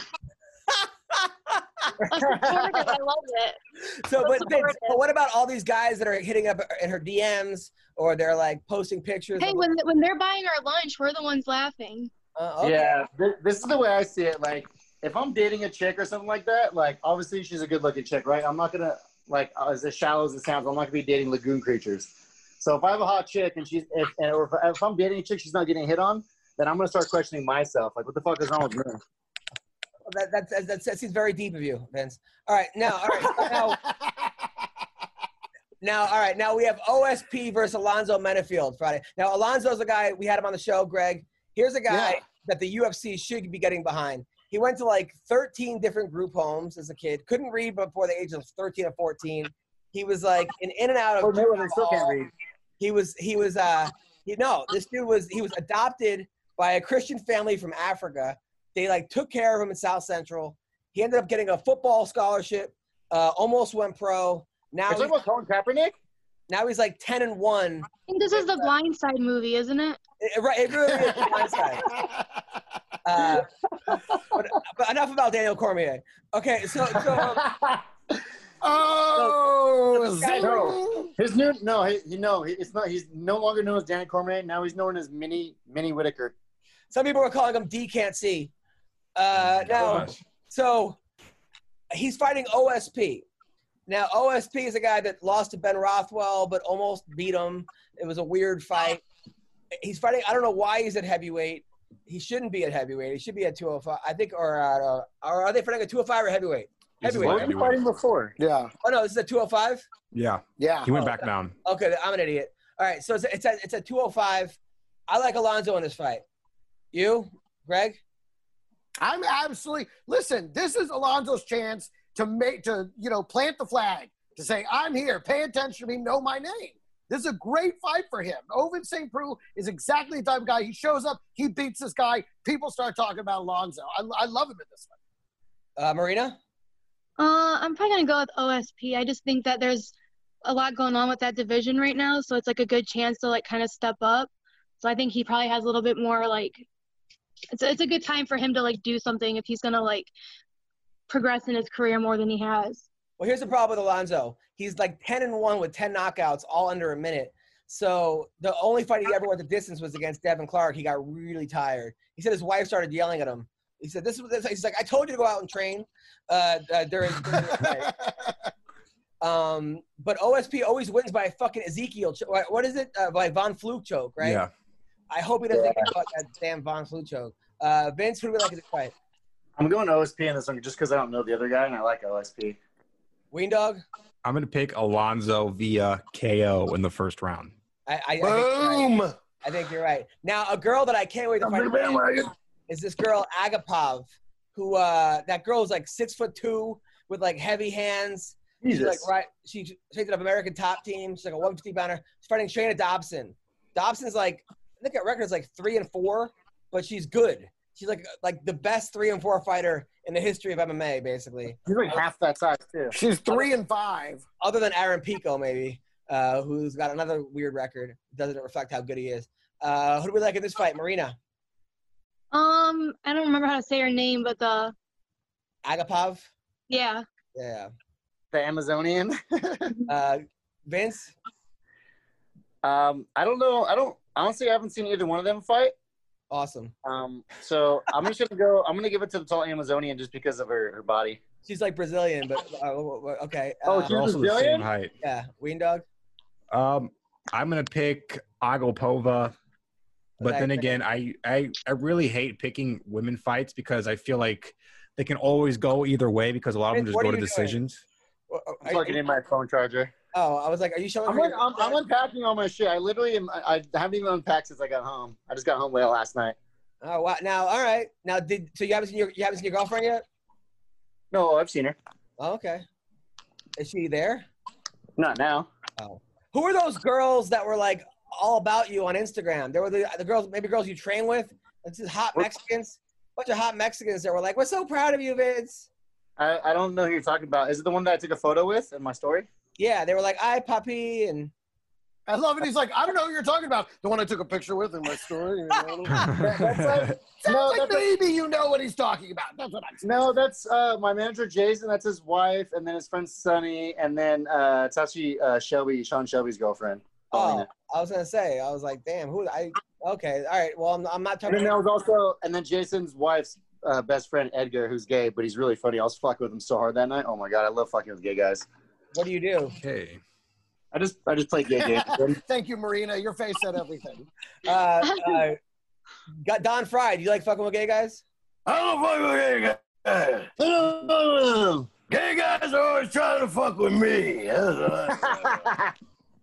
That's supportive. I love it. So, but, That's Vince, supportive. but what about all these guys that are hitting up in her D Ms or they're like posting pictures? Hey, of, when when they're buying our lunch, we're the ones laughing. uh, okay. Yeah, th- this is the way I see it. Like, if I'm dating a chick or something like that, like, obviously she's a good-looking chick, right? I'm not gonna, like, as as shallow as it sounds, I'm not gonna be dating lagoon creatures. So if I have a hot chick and she's, if, and, or if, if I'm dating a chick, she's not getting hit on, then I'm gonna start questioning myself. Like, what the fuck is wrong with me? That, that, that, that, that seems very deep of you, Vince. All right, now, all right, so now, now, all right, now we have O S P versus Alonzo Menafield Friday. Now, Alonzo's a guy, we had him on the show, Greg. Here's a guy Yeah. that the U F C should be getting behind. He went to like thirteen different group homes as a kid. Couldn't read before the age of thirteen or fourteen. He was like in, in and out of. Or Mayweather still can't read. He was, he was, uh, he, no, this dude was, he was adopted by a Christian family from Africa. They like took care of him in South Central. He ended up getting a football scholarship, uh, almost went pro. Now, Are you he's, talking about Colin Kaepernick? now he's like ten and one. I think this is the Blind Side movie, isn't it? It, right, it really is the blind side. Uh, but, but enough about Daniel Cormier. Okay, so, so Oh, So- No, his new no, he, he no, he, it's not. He's no longer known as Dan Cormier. Now he's known as Minnie Minnie Whitaker. some people were calling him D Can't See. Uh, now, Gosh. so he's fighting O S P. Now, O S P is a guy that lost to Ben Rothwell, but almost beat him. It was a weird fight. He's fighting. I don't know why he's at heavyweight. He shouldn't be at heavyweight. He should be at two oh five. I think, or uh, or are they fighting at two oh five or heavyweight? This is Heavyweight. What light was he fighting before? yeah, Oh no, this is at two oh five. Yeah, yeah. he went Oh, back down. Okay, I'm an idiot. All right, so it's a, it's at it's at two oh five. I like Alonzo in this fight. You, Greg? I'm absolutely listen. This is Alonzo's chance to make to you know plant the flag to say I'm here. Pay attention to me. Know my name. This is a great fight for him. Ovince Saint Preux is exactly the type of guy. He shows up. He beats this guy. People start talking about Alonzo. I, I love him in this fight. Uh, Marina? Uh, I'm probably gonna go with O S P. I just think that there's a lot going on with that division right now, so it's like a good chance to like kind of step up. So I think he probably has a little bit more like it's a, it's a good time for him to like do something if he's gonna like progress in his career more than he has. Well, here's the problem with Alonzo. He's like ten and one with ten knockouts, all under a minute. So the only fight he ever went the distance was against Devin Clark. He got really tired. He said his wife started yelling at him. He said, "This is." This. He's like, "I told you to go out and train uh, uh, during." during the fight. Um, but O S P always wins by a fucking Ezekiel. Cho- what is it? Uh, by Von Flue choke, right? Yeah. I hope he doesn't get caught that damn Von Flue choke. Uh, Vince, who do we like in this fight? I'm going O S P in this one just because I don't know the other guy and I like O S P. Ween Dog? I'm gonna pick Alonzo via K O in the first round. I, I, Boom. I, think right. I think you're right. Now, a girl that I can't wait to fight again is this girl Agapov, who uh, that girl is like six foot two with like heavy hands. Jesus. She's like right. She takes it up American Top Team. She's like a one fifty pounder. She's fighting Shayna Dobson. Dobson's like I think her record is like three and four, but she's good. She's like like the best three and four fighter in the history of M M A, basically. He's like half that size too. She's three and five. Other than Aaron Pico, maybe, uh, who's got another weird record. Doesn't reflect how good he is. Uh, who do we like in this fight, Marina? Um, I don't remember how to say her name, but the Agapov. yeah. Yeah. The Amazonian. Uh, Vince. um, I don't know. I don't honestly. I haven't seen either one of them fight. Awesome. Um, so I'm just gonna go. I'm gonna give it to the tall Amazonian just because of her, her body. She's like Brazilian, but uh, okay. Oh, Uh, she's They're also the Brazilian? same height. yeah. Ween Dog. Um, I'm gonna pick Agapova, but Okay. then again, I, I I really hate picking women fights because I feel like they can always go either way because a lot of them Vince, just what go are to you doing? decisions. Are- I'm are- plugging in my phone charger. Oh, I was like, are you showing I'm, her like, your- I'm, I'm unpacking all my shit. I literally am. I, I haven't even unpacked since I got home. I just got home late last night. Oh wow! Now, all right. Now, did so you haven't seen your you haven't seen your girlfriend yet? No, I've seen her. Oh, okay. Is she there? Not now. Oh. Who are those girls that were like all about you on Instagram? There were the, the girls, maybe girls you train with. It's just hot Mexicans. Bunch of hot Mexicans that were like, "We're so proud of you, Vince." I, I don't know who you're talking about. Is it the one that I took a photo with in my story? Yeah, they were like, "I Papi," and I love it. He's like, I don't know who you're talking about. The one I took a picture with in my story. You know? That- that's like, Sounds no, like that's maybe you know what he's talking about. That's what I'm saying. no, that's uh, my manager Jason. That's his wife, and then his friend Sunny, and then uh, it's actually uh, Shelby, Sean Shelby's girlfriend. oh, Paulina. I was gonna say, I was like, "Damn, who?" I okay, all right. Well, I'm, I'm not And talking. then there was also, and then Jason's wife's uh, best friend Edgar, who's gay, but he's really funny. I was fucking with him so hard that night. Oh my god, I love fucking with gay guys. What do you do? Okay. I just, I just play gay games. Thank you, Marina. Your face said everything. Uh, uh, got Don Fry. Do you like fucking with gay guys? I don't fuck with gay guys. Gay guys are always trying to fuck with me. That's what I-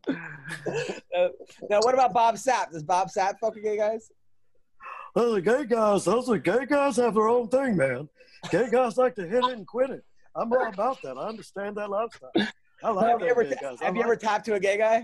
Uh, now, what about Bob Sapp? Does Bob Sapp fuck with gay guys? Well, the gay guys, those are gay guys have their own thing, man. Gay guys like to hit it and quit it. I'm all about that. I understand that lifestyle. I like Have you those ever, gay guys. I have you like ever it. tapped to a gay guy?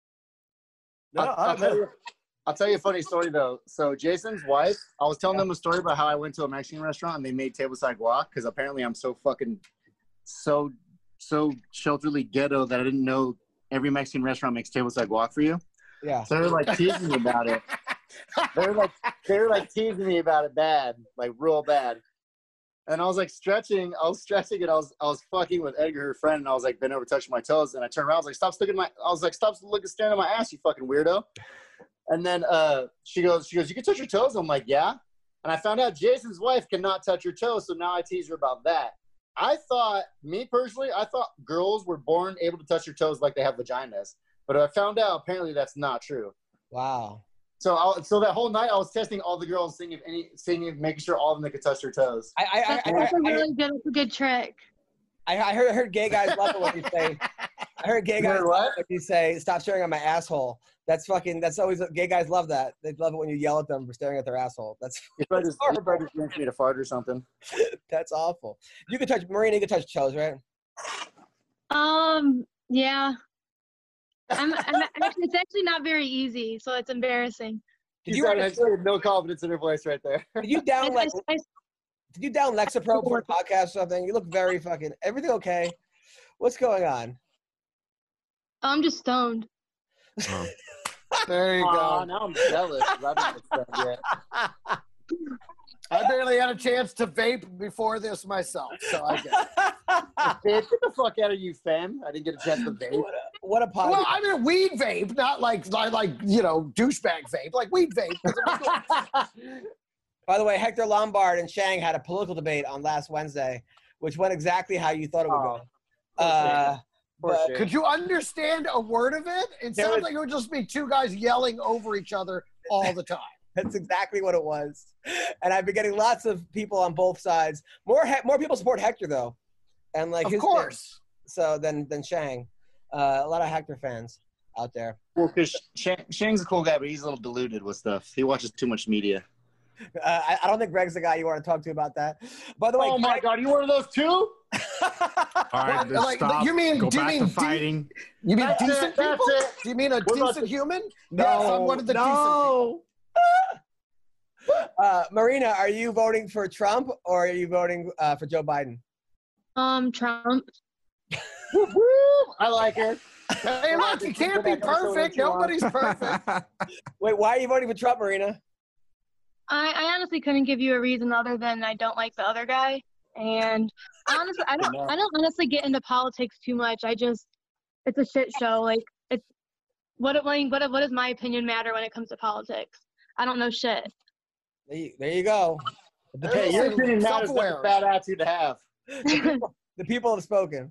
No, I'll, I I'll, tell never. you, I'll tell you a funny story though. So Jason's wife, I was telling them a story about how I went to a Mexican restaurant and they made tableside guac because apparently I'm so fucking so so shelterly ghetto that I didn't know every Mexican restaurant makes tableside guac for you. Yeah. So they were like teasing me about it. They were like they were like teasing me about it bad, like real bad. And I was like stretching, I was stretching and I was I was fucking with Edgar, her friend, and I was like bent over touching my toes. And I turned around, I was like, stop sticking my I was like, stop looking staring at my ass, you fucking weirdo. And then uh she goes, she goes, you can touch your toes? I'm like, yeah. And I found out Jason's wife cannot touch her toes, so now I tease her about that. I thought, me personally, I thought girls were born able to touch their toes like they have vaginas. But I found out apparently that's not true. Wow. So I, so that whole night I was testing all the girls, seeing if any, seeing if making sure all of them they could touch their toes. I I I, That's, I, that's a I, really good, that's a good trick. I, I heard I heard gay guys love it when you say. I heard gay You guys heard love what? it when you say stop staring at my asshole. That's fucking. That's always gay guys love that. They love it when you yell at them for staring at their asshole. That's You probably just, you probably just wants me to fart or something. that's awful. You can touch Marina. You can touch toes, right? Um, yeah. I'm, I'm actually, it's actually not very easy, so it's embarrassing. Did You you sounded ever- like she had no confidence in her voice right there. Did you I, down like? I, I, Did you down Lexapro for a podcast or something? You look very fucking. Everything okay? What's going on? I'm just stoned. Oh. There you Aw, go. now I'm jealous. I didn't get that yet. I barely had a chance to vape before this myself, so I get it. Get the fuck out of you, fam. I didn't get a chance to vape. What a, what a podcast. Well, I mean, weed vape, not like like, like you know, douchebag vape, like weed vape. By the way, Hector Lombard and Shang had a political debate on last Wednesday, which went exactly how you thought it would go. Oh, Uh, but Could you understand a word of it? It There sounds was- like it would just be two guys yelling over each other all the time. that's exactly what it was. And I've been getting lots of people on both sides. More he- more people support Hector though, and like Of his course. so than than Shang. Uh, a lot of Hector fans out there. Well, because Shang, Shang's a cool guy, but he's a little deluded with stuff. He watches too much media. Uh, I, I don't think Greg's the guy you want to talk to about that. By the way, Oh my Greg- God, you one of those too? All right, What? let's Like, stop. you mean- Go do you back mean to de- fighting. You mean That's decent it, that's people? it. Do you mean a What about decent the- human? Yes, I'm one of the decent people. uh, Marina, are you voting for Trump or are you voting uh, for Joe Biden? Um, Trump. Woo, woo. I like it. Hey, look, you can't be perfect. Nobody's perfect. Wait, why are you voting for Trump, Marina? I, I honestly couldn't give you a reason other than I don't like the other guy. And honestly, I don't I don't honestly get into politics too much. I just it's a shit show. Like it's what it like what what does my opinion matter when it comes to politics? I don't know shit. There you, there you go. The Hey, people, your opinion matters. That's Self-aware. a bad attitude to have. the people have spoken.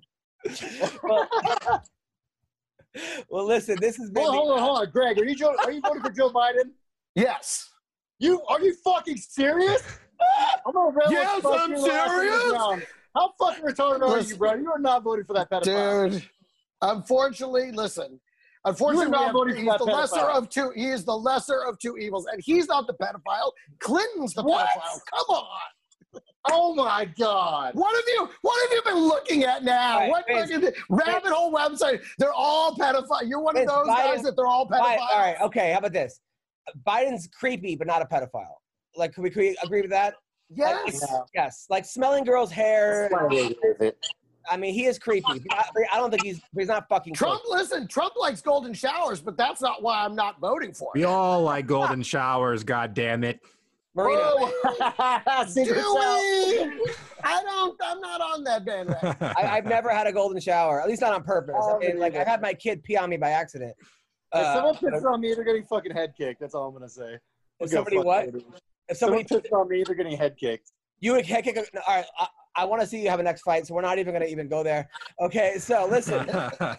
Well, listen, this has been. Hold on, hold on, hold on, Greg. Are you Joe, are you voting for Joe Biden? Yes. You are you fucking serious? I'm gonna rail Yes, fuck I'm your ass into the serious. ground. How fucking retarded are you, Listen. bro? You are not voting for that pedophile. Dude, unfortunately, listen. Unfortunately, not we have- voting for he's that the lesser pedophile. of two. He is the lesser of two evils, and he's not the pedophile. Clinton's the What? pedophile. Come on. Oh my God. What have you? What have you been looking at now? All right, what Vince, fucking rabbit hole website? They're all pedophile. You're one Vince, of those Biden- guys that they're all pedophiles. Biden, all right, okay. How about this? Biden's creepy, but not a pedophile. Like, can we, can we agree with that? Like, Yes. Yeah. yes. Like smelling girls' hair. That's why I agree with it. I mean, he is creepy. I, I don't think he's he's not fucking Trump, creepy. listen, Trump likes golden showers, but that's not why I'm not voting for We him. all like golden showers. God damn it. Marina. Oh. Do Secret cell. we? I don't. I'm not on that bandwagon. I, I've never had a golden shower, at least not on purpose. I Oh, mean, like neither. I've had my kid pee on me by accident. If Uh, someone pisses on me, they're getting fucking head kicked. That's all I'm gonna say. If somebody what? If If somebody, someone pisses on me, they're getting head kicked. you would kick. kick all right, I, I want to see you have a next fight, so we're not even gonna even go there. Okay, so listen,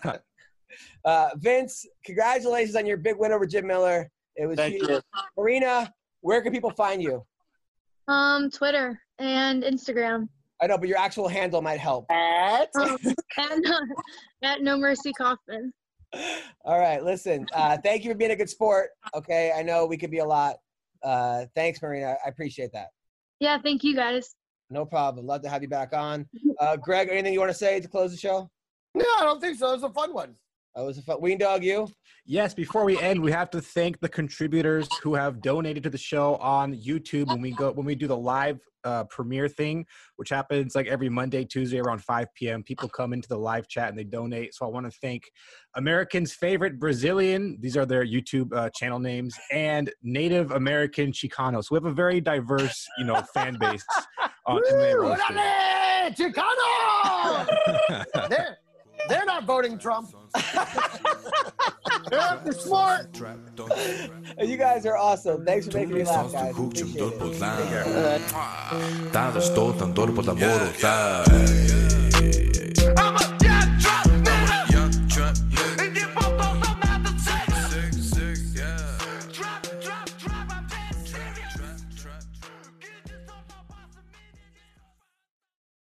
uh, Vince, congratulations on your big win over Jim Miller. It was Thank huge. you. Marina, where can people find you? Um, Twitter and Instagram. I know, but your actual handle might help. At And uh, at No Mercy Kaufman. All right, listen. Uh, thank you for being a good sport. Okay, I know we could be a lot. Uh, thanks, Marina. I appreciate that. Yeah, thank you guys. No problem. Love to have you back on. Uh, Greg, anything you want to say to close the show? No, I don't think so. It's a fun one. That was a fun. Ween Dog, you? Yes, before we end, we have to thank the contributors who have donated to the show on YouTube when we go when we do the live uh, premiere thing, which happens like every Monday, Tuesday around five p.m. People come into the live chat and they donate. So I want to thank Americans' favorite Brazilian. These are their YouTube uh, channel names, and Native American Chicanos. So we have a very diverse, you know, fan base. On M M A Roasted. Orale, Chicano! they're, they're not voting Trump. They're up to smart. You guys are awesome. Thanks for making me laugh, guys. Hoekje om Appreciate it. dorpellaan. Daar is dood en dorpel de morrel.